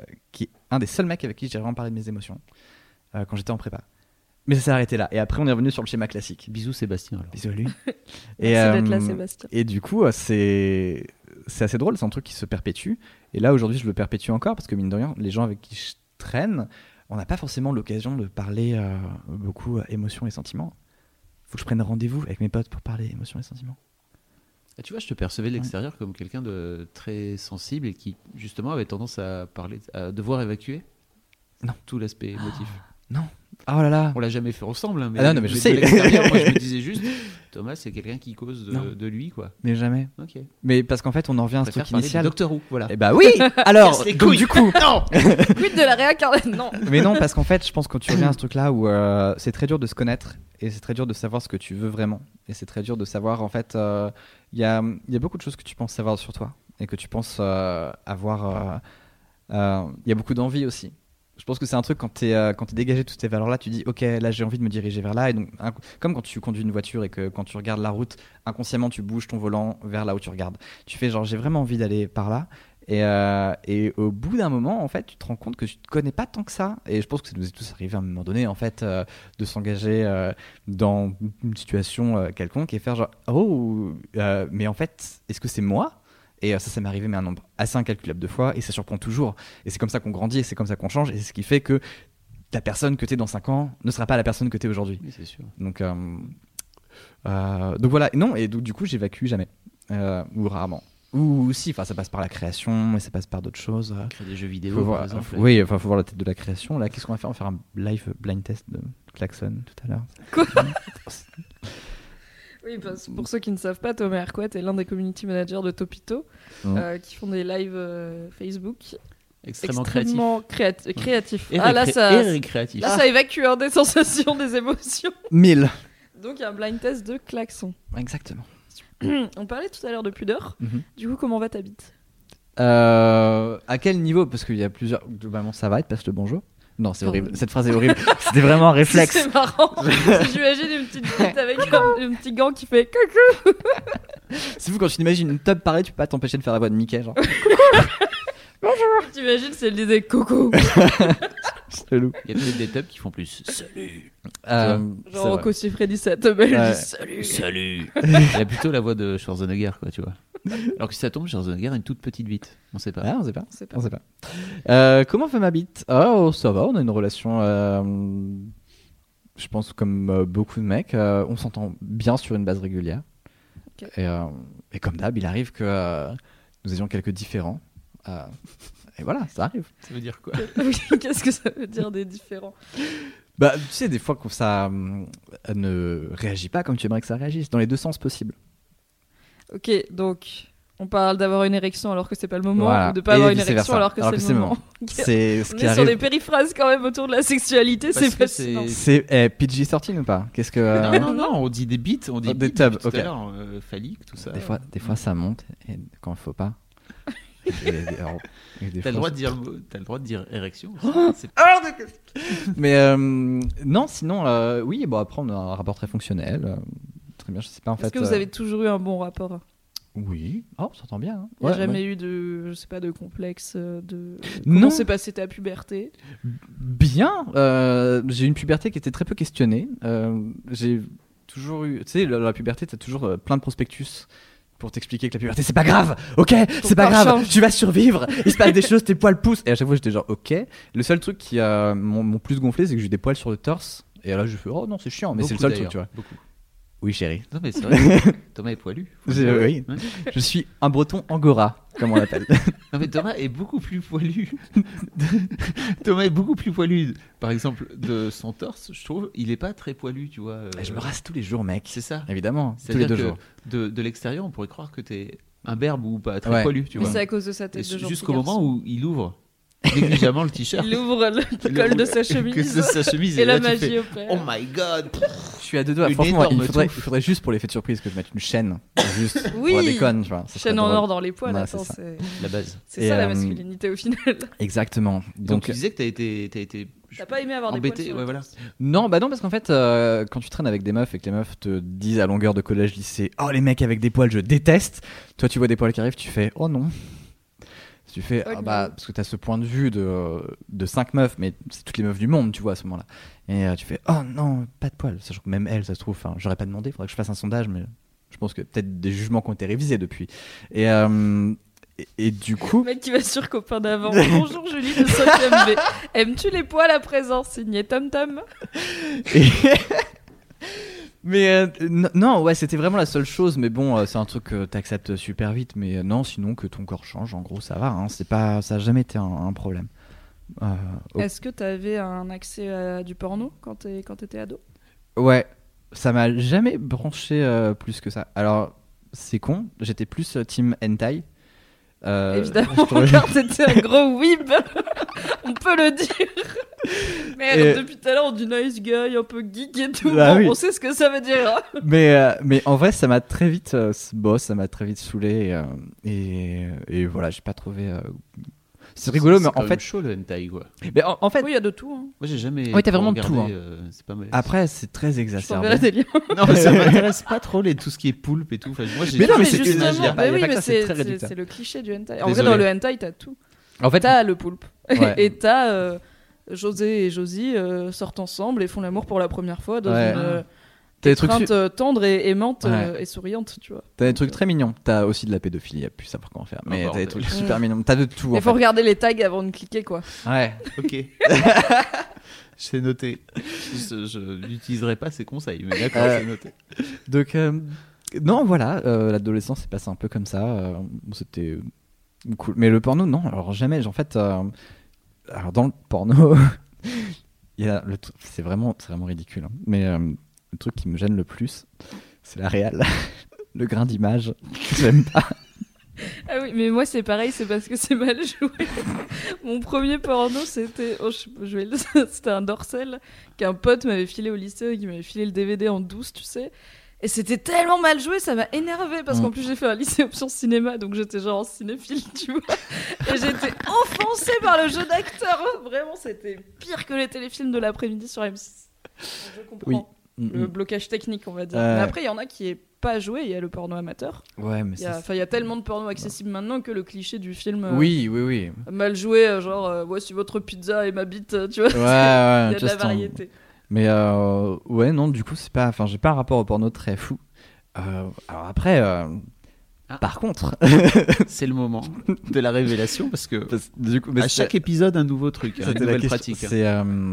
un des seuls mecs avec qui j'ai vraiment parlé de mes émotions quand j'étais en prépa. Mais ça s'est arrêté là. Et après, on est revenu sur le schéma classique. Bisous Sébastien. Alors. Bisous à lui. Merci d'être là, Sébastien. Et du coup, c'est assez drôle, c'est un truc qui se perpétue. Et là, aujourd'hui, je le perpétue encore parce que, mine de rien, les gens avec qui je traîne, on n'a pas forcément l'occasion de parler beaucoup émotions et sentiments. Faut que je prenne rendez-vous avec mes potes pour parler émotions et sentiments. Ah, tu vois, je te percevais de l'extérieur comme quelqu'un de très sensible et qui, justement, avait tendance à devoir évacuer tout l'aspect émotif. Non. Oh là là. On l'a jamais fait ensemble, hein, mais, Ah non, mais je sais. de l'extérieur, moi, je me disais juste, Thomas, c'est quelqu'un qui cause Non. de lui, quoi. Mais jamais. Ok. Mais parce qu'en fait, on en revient à ce truc initial. Doctor Who, voilà. Eh bah oui. Alors, Casse les donc couilles. du coup. Non. Quid de la réincarnation? Non. Mais non, parce qu'en fait, je pense que quand tu reviens à ce truc-là où c'est très dur de se connaître et c'est très dur de savoir ce que tu veux vraiment. Et c'est très dur de savoir, en fait, il y a beaucoup de choses que tu penses savoir sur toi et que tu penses avoir. Il y a beaucoup d'envie aussi. Je pense que c'est un truc quand t'es dégagé de toutes ces valeurs-là, tu dis ok, là j'ai envie de me diriger vers là. Et donc, comme quand tu conduis une voiture et que quand tu regardes la route, inconsciemment tu bouges ton volant vers là où tu regardes. Tu fais genre j'ai vraiment envie d'aller par là. Et au bout d'un moment, en fait, tu te rends compte que tu te connais pas tant que ça. Et je pense que ça nous est tous arrivé à un moment donné, en fait, de s'engager dans une situation quelconque et faire genre mais en fait, est-ce que c'est moi? Et ça m'est arrivé mais un nombre assez incalculable de fois et ça surprend toujours. Et c'est comme ça qu'on grandit et c'est comme ça qu'on change et c'est ce qui fait que la personne que t'es dans 5 ans ne sera pas la personne que t'es aujourd'hui. Oui, c'est sûr. Donc voilà, non, et donc, du coup j'évacue jamais ou rarement. Ou si, enfin ça passe par la création et ça passe par d'autres choses. Créer des jeux vidéo, Faut voir, par exemple. oui, enfin faut voir la tête de la création. Là, qu'est-ce qu'on va faire? On va faire un live blind test de Klaxon tout à l'heure. Quoi? Oui, pour ceux qui ne savent pas, Thomas Hercouet est l'un des community managers de Topito, qui font des lives Facebook Extrêmement créatifs. Et Ah là, récréatif. là, ça évacue des sensations, des émotions. 1000. Donc, il y a un blind test de klaxon. Exactement. On parlait tout à l'heure de pudeur. Du coup, comment va ta bite? À quel niveau? Parce qu'il y a plusieurs. Globalement, ça va, il te passe le bonjour. Non, c'est horrible. Cette phrase est horrible. C'était vraiment un réflexe. C'est marrant. J'imagine une petite bite avec un petit gant qui fait coucou. C'est fou quand tu t'imagines une tub parler, tu peux pas t'empêcher de faire la voix de Mickey, genre. T'imagines si elle disait coucou. Chelou. Il y a peut-être des tubs qui font plus salut. C'est Genre vrai. Rocco Siffredi, ça te met, elle Ouais. dit salut. Salut. Il a plutôt la voix de Schwarzenegger, quoi, tu vois. Alors que si ça tombe, Schwarzenegger a une toute petite bite. On sait pas. Ah, on sait pas. C'est pas On sait pas. Comment fait ma bite? Oh, ça va, on a une relation. Je pense comme beaucoup de mecs, on s'entend bien sur une base régulière. Ok. Et comme d'hab, il arrive que nous ayons quelques différends. Et voilà, ça arrive. Ça veut dire quoi? Oui, qu'est-ce que ça veut dire des différents? Bah, tu sais, des fois, quand ça ne réagit pas comme tu aimerais que ça réagisse, dans les deux sens possibles. Ok, donc On parle d'avoir une érection alors que c'est pas le moment, Voilà. ou de pas Et avoir une vice-versa, érection alors que c'est le moment. C'est ce On qui est sur arrive. des périphrases quand même autour de la sexualité, Parce c'est que fascinant. C'est PG-13 ou pas? Qu'est-ce que Non, on dit des bits, on dit Oh, des bits tubs, tout ok. à l'heure, phallique, tout ça. des fois ça monte et quand il faut pas. T'as le droit de dire érection aussi. C'est- Mais non, sinon oui, bon après on a un rapport très fonctionnel. Très bien, je sais pas en fait. Est-ce que vous avez toujours eu un bon rapport? Oui. Oh, on s'entend bien. Hein. Il n'y a Ouais, jamais ouais. eu de, je sais pas, de complexe de... Non. Comment s'est passée ta puberté? Bien. J'ai eu une puberté qui était très peu questionnée. J'ai toujours eu, tu sais, la puberté, t'as toujours plein de prospectus pour t'expliquer que la puberté c'est pas grave, ok, c'est pas corps grave, change. tu vas survivre, il se passe des choses, tes poils poussent. Et à chaque fois j'étais genre ok. Le seul truc qui m'ont plus gonflé, c'est que j'ai eu des poils sur le torse. Et là je fais oh non c'est chiant, mais c'est le Beaucoup, seul truc, tu vois. d'ailleurs, beaucoup. Oui chérie. Non, mais c'est vrai. Thomas est poilu. Oui. Ouais. Je suis un breton angora, comme on l'appelle. Non, mais Thomas est beaucoup plus poilu. Thomas est beaucoup plus poilu. Par exemple, de son torse, je trouve, il est pas très poilu, tu vois. Je me rase tous les jours, mec. C'est ça. Évidemment, tous les C'est-à-dire 2 que jours. de l'extérieur, on pourrait croire que t'es un berbe ou pas très Ouais. poilu, tu Mais vois. c'est à cause de sa Et tête de gentil jusqu'au garçon. moment où il ouvre négligemment le t-shirt. Il ouvre le col de sa chemise. De sa chemise Et là, la tu fais, magie opère. oh my god. Je suis à 2 doigts. Une Franchement, énorme il touffe. faudrait juste pour l'effet de surprise que je mette une chaîne. Juste Oui. pour la déconne, tu vois. Ça serait Chaîne en drôle. or dans les poils, Ouais, attends, c'est ça. La base. c'est Et, ça la masculinité au final. Exactement. Donc Donc, tu disais que t'as été T'as pas aimé avoir des poils embêté, sur le ouais, voilà. torse. non, bah non, parce qu'en fait, quand tu traînes avec des meufs et que les meufs te disent à longueur de collège, lycée, oh les mecs avec des poils, je déteste. Toi, tu vois des poils qui arrivent, tu fais, oh non. Tu fais, Oh ah bah, parce que t'as ce point de vue de 5 meufs, mais c'est toutes les meufs du monde, tu vois, à ce moment-là. Et tu fais, oh non, pas de poils. Sachant que même elles, ça se trouve, j'aurais pas demandé, faudrait que je fasse un sondage, mais je pense que peut-être des jugements qui ont été révisés depuis. Et du coup. Le mec qui va sur copain d'avant. Bonjour Julie de 5ème B. Aimes-tu les poils à présent? Signé Tom Tom. Et- Mais non, ouais, c'était vraiment la seule chose. Mais bon, c'est un truc que t'acceptes super vite. Mais non, sinon que ton corps change, en gros, ça va. Hein, c'est pas, ça a jamais été un problème. Est-ce que t'avais un accès à du porno quand t'étais ado? Ouais, ça m'a jamais branché plus que ça. Alors, c'est con. J'étais plus team hentai. Évidemment, je car t'étais un gros weeb. On peut le dire. Merde, Et- depuis tout à l'heure on dit nice guy, un peu geek et tout. Ah Bon, oui. on sait ce que ça veut dire. Hein. Mais en vrai, ça m'a très vite, ça m'a très vite saoulé. Et voilà, j'ai pas trouvé. C'est rigolo, mais quand en même fait. chaud le hentai quoi. Mais en fait, Oui, il y a de tout. Hein. Moi j'ai jamais. Oui, t'as vraiment regardé, tout, hein. C'est pas mal. après, c'est très Je exacerbé. t'enverrai des liens. Non, mais ça m'intéresse pas trop tout ce qui est poulpe et tout. Enfin, moi, j'ai Mais non, mais c'est justement, il y a pas- il y a oui, pas que mais ça, c'est c'est très réducteur. c'est le cliché du hentai. En vrai, Désolé. dans le hentai, t'as tout. En fait, T'as le poulpe. Ouais. Et t'as José et Josie sortent ensemble et font l'amour pour la première fois dans Ouais. une t'as des trucs, étreinte tendre et aimante Ouais. et souriante, tu vois. t'as des trucs très mignons. T'as aussi de la pédophilie, à plus savoir comment faire. Mais Oh, t'as des bordel. trucs super mignons. T'as de tout. Il En faut fait. regarder les tags avant de cliquer, quoi. Ouais. Ok. C'est noté. Je n'utiliserai pas ces conseils, mais d'accord, c'est noté. Donc non, voilà, l'adolescence s'est passée un peu comme ça. C'était cool. Mais le porno, non. Alors jamais. En fait, alors dans le porno, il y a c'est vraiment ridicule. Hein. Mais le truc qui me gêne le plus, c'est la réal, le grain d'image. J'aime pas. Ah oui, mais moi c'est pareil, c'est parce que c'est mal joué. Mon premier porno, c'était c'était un dorsel qu'un pote m'avait filé au lycée, qui m'avait filé le DVD en douce, tu sais. Et c'était tellement mal joué, ça m'a énervé parce qu'en plus j'ai fait un lycée option cinéma, donc j'étais genre en cinéphile, tu vois. Et j'étais offensée par le jeu d'acteur. Vraiment, c'était pire que les téléfilms de l'après-midi sur M6. Je comprends. Le blocage technique, on va dire. Mais après, il y en a qui est pas joué, il y a le porno amateur. Ouais, mais Il y a tellement de porno accessible maintenant que le cliché du film oui. mal joué, genre voici votre pizza et ma bite, tu vois. Ouais, Il y a de la just variété. Mais ouais, non, du coup, c'est pas. Enfin, j'ai pas un rapport au porno très fou. Alors après, par contre, C'est le moment de la révélation parce que du coup, mais à chaque épisode, un nouveau truc, une c'était la nouvelle question, pratique. c'est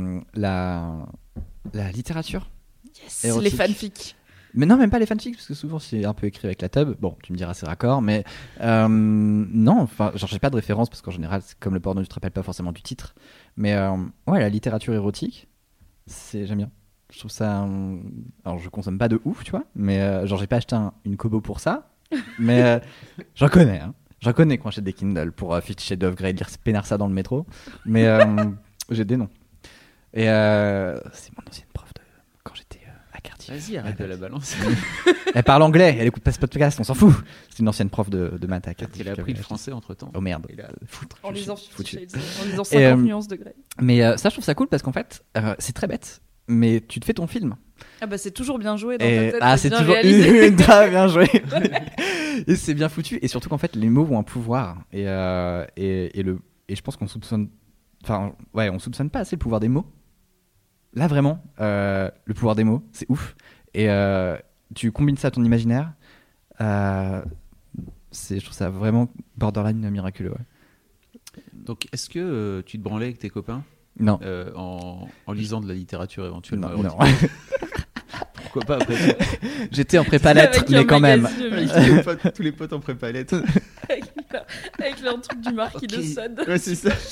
la littérature. Yes, Érotique. les fanfics. Mais non, même pas les fanfics, parce que souvent c'est un peu écrit avec la tub. Bon, tu me diras c'est raccord, mais non, enfin, genre j'ai pas de référence parce qu'en général, c'est comme le porno, tu te rappelles pas forcément du titre. Mais ouais, la littérature érotique, j'aime bien. Je trouve ça. Alors je consomme pas de ouf, tu vois, mais genre j'ai pas acheté une Kobo pour ça, Mais j'en connais. Hein. J'en connais quand j'achète des Kindle pour 50 Shades of Grey, lire pénard ça dans le métro. Mais j'ai des noms. Et c'est mon ancienne prof de quand j'étais à Cartier. Vas-y, arrête de la balance. Elle parle anglais, elle écoute pas ce podcast, on s'en fout. C'est une ancienne prof de maths à Cartier. Il a appris le français entre temps. Oh merde. En lisant foutu. 50 Shades, en lisant 50 nuances de Grey. Mais ça, je trouve ça cool parce qu'en fait, c'est très bête. Mais tu te fais ton film. Ah bah c'est toujours bien joué dans ta tête. Ah, c'est bien toujours réalisé. ultra bien joué. Et c'est bien foutu. Et surtout qu'en fait, les mots ont un pouvoir. Et je pense qu'on soupçonne. Enfin, ouais, on soupçonne pas assez le pouvoir des mots. Là, vraiment, le pouvoir des mots, c'est ouf. Et tu combines ça à ton imaginaire. Je trouve ça vraiment borderline miraculeux. Ouais. Donc, est-ce que tu te branlais avec tes copains Non. En lisant de la littérature éventuellement? Non. Pourquoi pas après? J'étais en prépa lettres, mais quand même. Tous les potes en prépa lettres. avec leur truc du marquis de Sade. Ouais, c'est ça.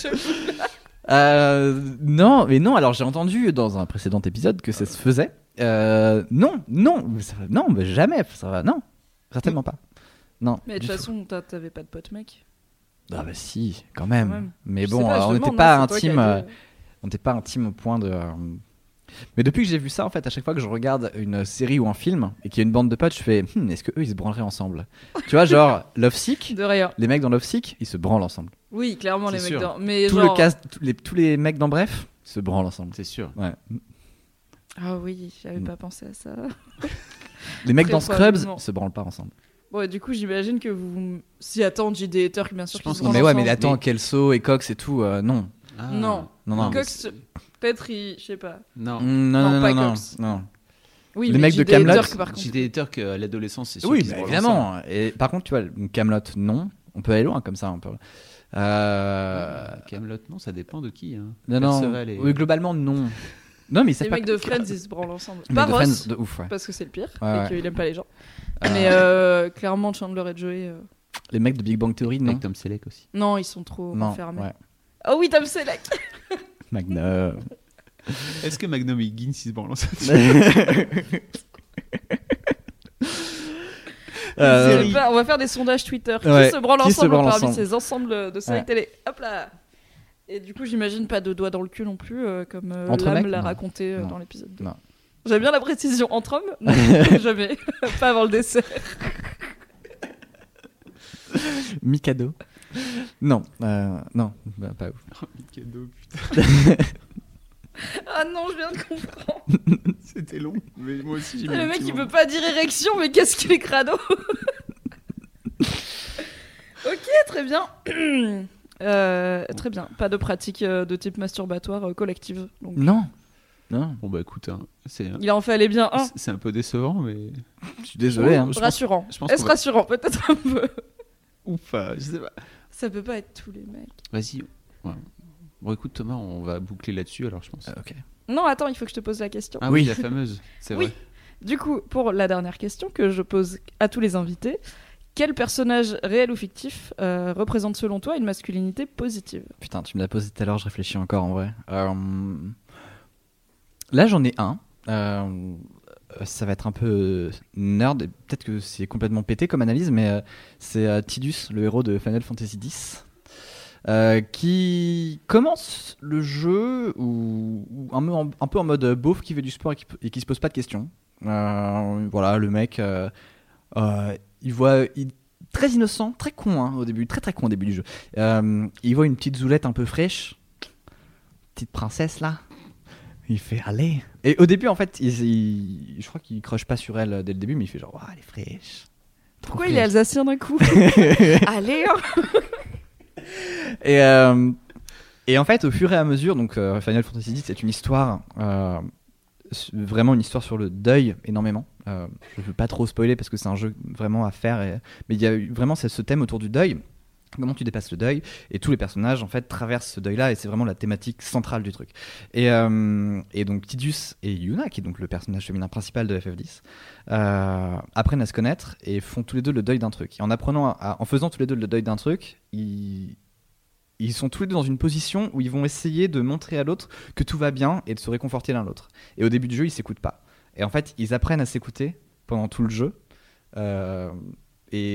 Non, mais non. Alors j'ai entendu dans un précédent épisode que ça se faisait. Non, mais jamais. Ça va, non, certainement pas. Non. Mais de toute façon, t'avais pas de pote mec. Ah bah si, quand même. Mais Je bon, sais pas, on je n'était demande, pas hein, c'est toi qui intime. as dit. On n'était pas intime au point de. Mais depuis que j'ai vu ça, en fait, à chaque fois que je regarde une série ou un film et qu'il y a une bande de potes, je fais est-ce que eux ils se branleraient ensemble? Tu vois, genre Love Sick. De rien. Les mecs dans Love Sick, ils se branlent ensemble. Oui, clairement, C'est les mecs sûr. dans. Mais Tout genre... le cast, tous les mecs dans Bref, ils se branlent ensemble. C'est sûr. Ouais. Ah oui, j'avais pas pensé à ça. Les mecs Très dans Scrubs, probablement. ils se branlent pas ensemble. Bon, et du coup, j'imagine que vous. Si, attends, JD et Turk, bien sûr. Je pense qu'ils Non, se mais branlent ouais, mais ensemble. attends, Kelso et Cox et tout, non. Ah. Non. Non. Cox, peut-être, je sais pas. Non. Non, pas non, Cox. non. Oui, Les mais mecs de JD et Kaamelott, Turk, par contre. JD et Turk à l'adolescence, c'est sûr. Oui, qu'ils se bah, branlent évidemment. ensemble. Et par contre, tu vois, Kaamelott, non. On peut aller loin comme ça, un peu. Kaamelott, non, ça dépend de qui. Hein. Non. Perceval et- Oui, globalement, non. Non, mais c'est Les pas. mecs de Friends, ils se branlent ensemble. Les Pas mecs de Ross, Friends, de ouf, ouais. parce que c'est le pire, Ouais, et ouais. qu'il aime pas les gens. Mais clairement, Chandler et Joey. Les mecs de Big Bang Theory, non. Avec Tom Selleck aussi. Non, ils sont trop Non, enfermés. ouais. Oh oui, Tom Selleck. Magnum. Est-ce que Magnum et Higgins ils se branlent ensemble? Euh, Je sais pas, on va faire des sondages Twitter. Ouais, Qui se branlent qui se ensemble branlent parmi ensemble. ces ensembles de séries Ouais. télé. Hop là. Et du coup, j'imagine pas de doigts dans le cul non plus, comme Entre Lame mecs, l'a non. raconté Non. dans l'épisode 2. Non. J'aime bien la précision. Entre hommes? Non, jamais. Pas avant le dessert. Mikado. Non, non, bah, pas ouf. Cadeau, putain. Ah non, je viens de comprendre. C'était long. Mais moi aussi, j'ai mis Le un mec, petit il moment. peut pas dire érection, mais qu'est-ce qu'il est crado. Ok, très bien. Très bien. Pas de pratique de type masturbatoire collective. Donc. Non. Bon, bah écoute, hein, Il en fallait bien un. c'est un peu décevant, mais. Je suis désolé. Hein. Rassurant. je pense Est-ce qu'on va- rassurant? Peut-être un peu. Ouf, je sais pas. Ça peut pas être tous les mecs. Vas-y. Ouais. Bon, écoute, Thomas, on va boucler là-dessus alors, je pense. Ok. Non, attends, il faut que je te pose la question. Ah oui, oui. la fameuse. C'est Oui. vrai. Du coup, pour la dernière question que je pose à tous les invités, quel personnage réel ou fictif représente selon toi une masculinité positive? Putain, tu me l'as posé tout à l'heure, je réfléchis encore en vrai. Là, j'en ai un. Ça va être un peu nerd, et peut-être que c'est complètement pété comme analyse, mais c'est Tidus, le héros de Final Fantasy X, qui commence le jeu ou un peu en mode beauf qui fait du sport et qui se pose pas de questions. Voilà, le mec, il voit... très innocent, très con hein, au début, très con au début du jeu. Il voit une petite zoulette un peu fraîche, petite princesse là. Il fait allez. Et au début en fait, je crois qu'il crush pas sur elle dès le début, mais il fait genre elle est fraîche. Trop Pourquoi il est fraîche. alsacien d'un coup? Allez hein. Et en fait, au fur et à mesure, donc Final Fantasy X, c'est une histoire, vraiment une histoire sur le deuil énormément. Je ne veux pas trop spoiler parce que c'est un jeu vraiment à faire, mais il y a eu vraiment ce thème autour du deuil. Comment tu dépasses le deuil, et tous les personnages en fait traversent ce deuil-là, et c'est vraiment la thématique centrale du truc. Et donc Tidus et Yuna, qui est donc le personnage féminin principal de FF10, apprennent à se connaître et font tous les deux le deuil d'un truc. Et en faisant tous les deux le deuil d'un truc, ils sont tous les deux dans une position où ils vont essayer de montrer à l'autre que tout va bien et de se réconforter l'un l'autre. Et au début du jeu, ils s'écoutent pas. Et en fait, ils apprennent à s'écouter pendant tout le jeu. Et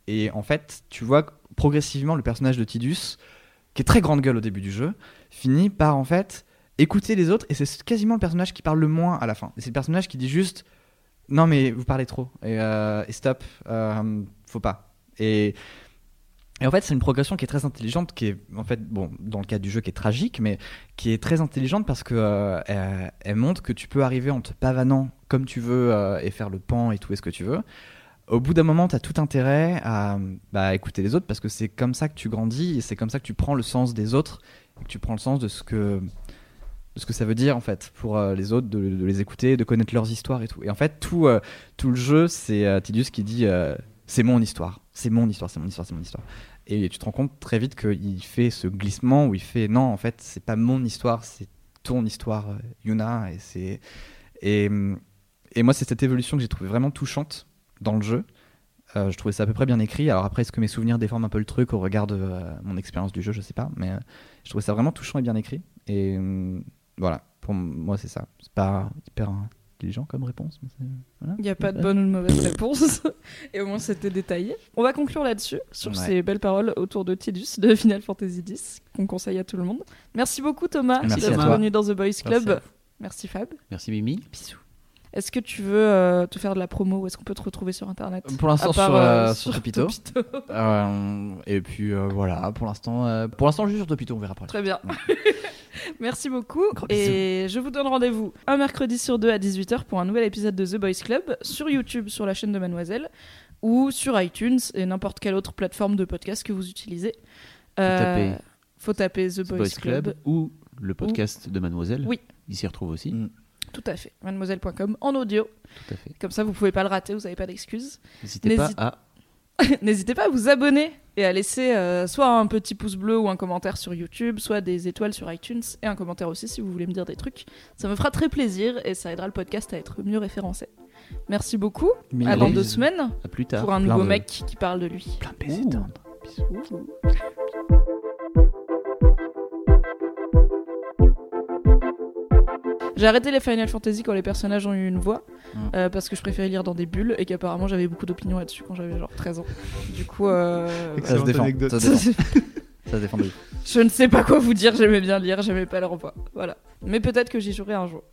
Et en fait, tu vois que progressivement le personnage de Tidus, qui est très grande gueule au début du jeu, finit par en fait écouter les autres, et c'est quasiment le personnage qui parle le moins à la fin. Et c'est le personnage qui dit juste non mais vous parlez trop et stop, faut pas. Et en fait c'est une progression qui est très intelligente, qui est en fait bon dans le cas du jeu qui est tragique, mais qui est très intelligente parce que elle montre que tu peux arriver en te pavanant comme tu veux et faire le pan et tout et ce que tu veux. Au bout d'un moment, tu as tout intérêt à écouter les autres, parce que c'est comme ça que tu grandis et c'est comme ça que tu prends le sens des autres, et que tu prends le sens de ce que ça veut dire en fait pour les autres, de les écouter, de connaître leurs histoires et tout. Et en fait, tout le jeu, c'est Tidus qui dit c'est mon histoire, c'est mon histoire, c'est mon histoire, c'est mon histoire. Et tu te rends compte très vite qu'il fait ce glissement où il fait non, en fait, c'est pas mon histoire, c'est ton histoire, Yuna. Et moi, c'est cette évolution que j'ai trouvée vraiment touchante dans le jeu. Je trouvais ça à peu près bien écrit. Alors après, est-ce que mes souvenirs déforment un peu le truc au regard de mon expérience du jeu, je sais pas, mais je trouvais ça vraiment touchant et bien écrit. Et voilà, pour moi c'est ça. C'est pas hyper intelligent comme réponse, mais voilà. Il n'y a pas de bonne ou de mauvaise réponse. Et au moins c'était détaillé. On va conclure là-dessus, sur ces belles paroles autour de Tidus de Final Fantasy X, qu'on conseille à tout le monde. Merci beaucoup Thomas d'être venu dans The Boys Club. Merci Fab. Merci Mimi. Bisous. Est-ce que tu veux te faire de la promo, ou est-ce qu'on peut te retrouver sur internet? Pour l'instant sur Topito. Et puis voilà, pour l'instant juste sur Topito, on verra après. Très bien. Merci beaucoup. Et je vous donne rendez-vous un mercredi sur 2 à 18h pour un nouvel épisode de The Boys Club sur YouTube, sur la chaîne de Mademoiselle, ou sur iTunes et n'importe quelle autre plateforme de podcast que vous utilisez. Faut taper The Boys Club ou le podcast de Mademoiselle. Oui. Il s'y retrouve aussi. Tout à fait. Mademoiselle.com en audio. Tout à fait. Comme ça, vous pouvez pas le rater, vous n'avez pas d'excuses. N'hésitez pas à vous abonner et à laisser soit un petit pouce bleu ou un commentaire sur YouTube, soit des étoiles sur iTunes et un commentaire aussi si vous voulez me dire des trucs. Ça me fera très plaisir et ça aidera le podcast à être mieux référencé. Merci beaucoup. À dans 2 semaines. À plus tard. Pour un nouveau mec qui parle de lui. Plein de baisers tendres. Bisous. J'ai arrêté les Final Fantasy quand les personnages ont eu une voix, parce que je préférais lire dans des bulles et qu'apparemment j'avais beaucoup d'opinions là-dessus quand j'avais genre 13 ans. Du coup, ça se défend. Ça se défend de ouf. Je ne sais pas quoi vous dire, j'aimais bien lire, j'aimais pas leur voix. Voilà. Mais peut-être que j'y jouerai un jour.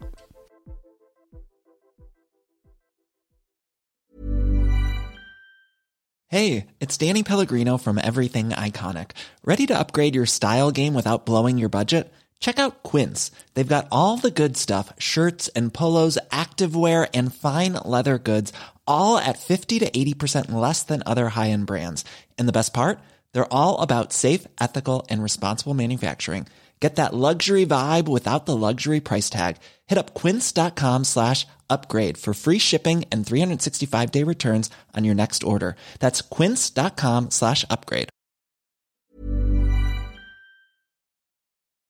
Hey, it's Danny Pellegrino from Everything Iconic. Ready to upgrade your style game without blowing your budget? Check out Quince. They've got all the good stuff, shirts and polos, activewear, and fine leather goods, all at 50 to 80% less than other high-end brands. And the best part? They're all about safe, ethical, and responsible manufacturing. Get that luxury vibe without the luxury price tag. Hit up quince.com/upgrade for free shipping and 365-day returns on your next order. That's quince.com/upgrade.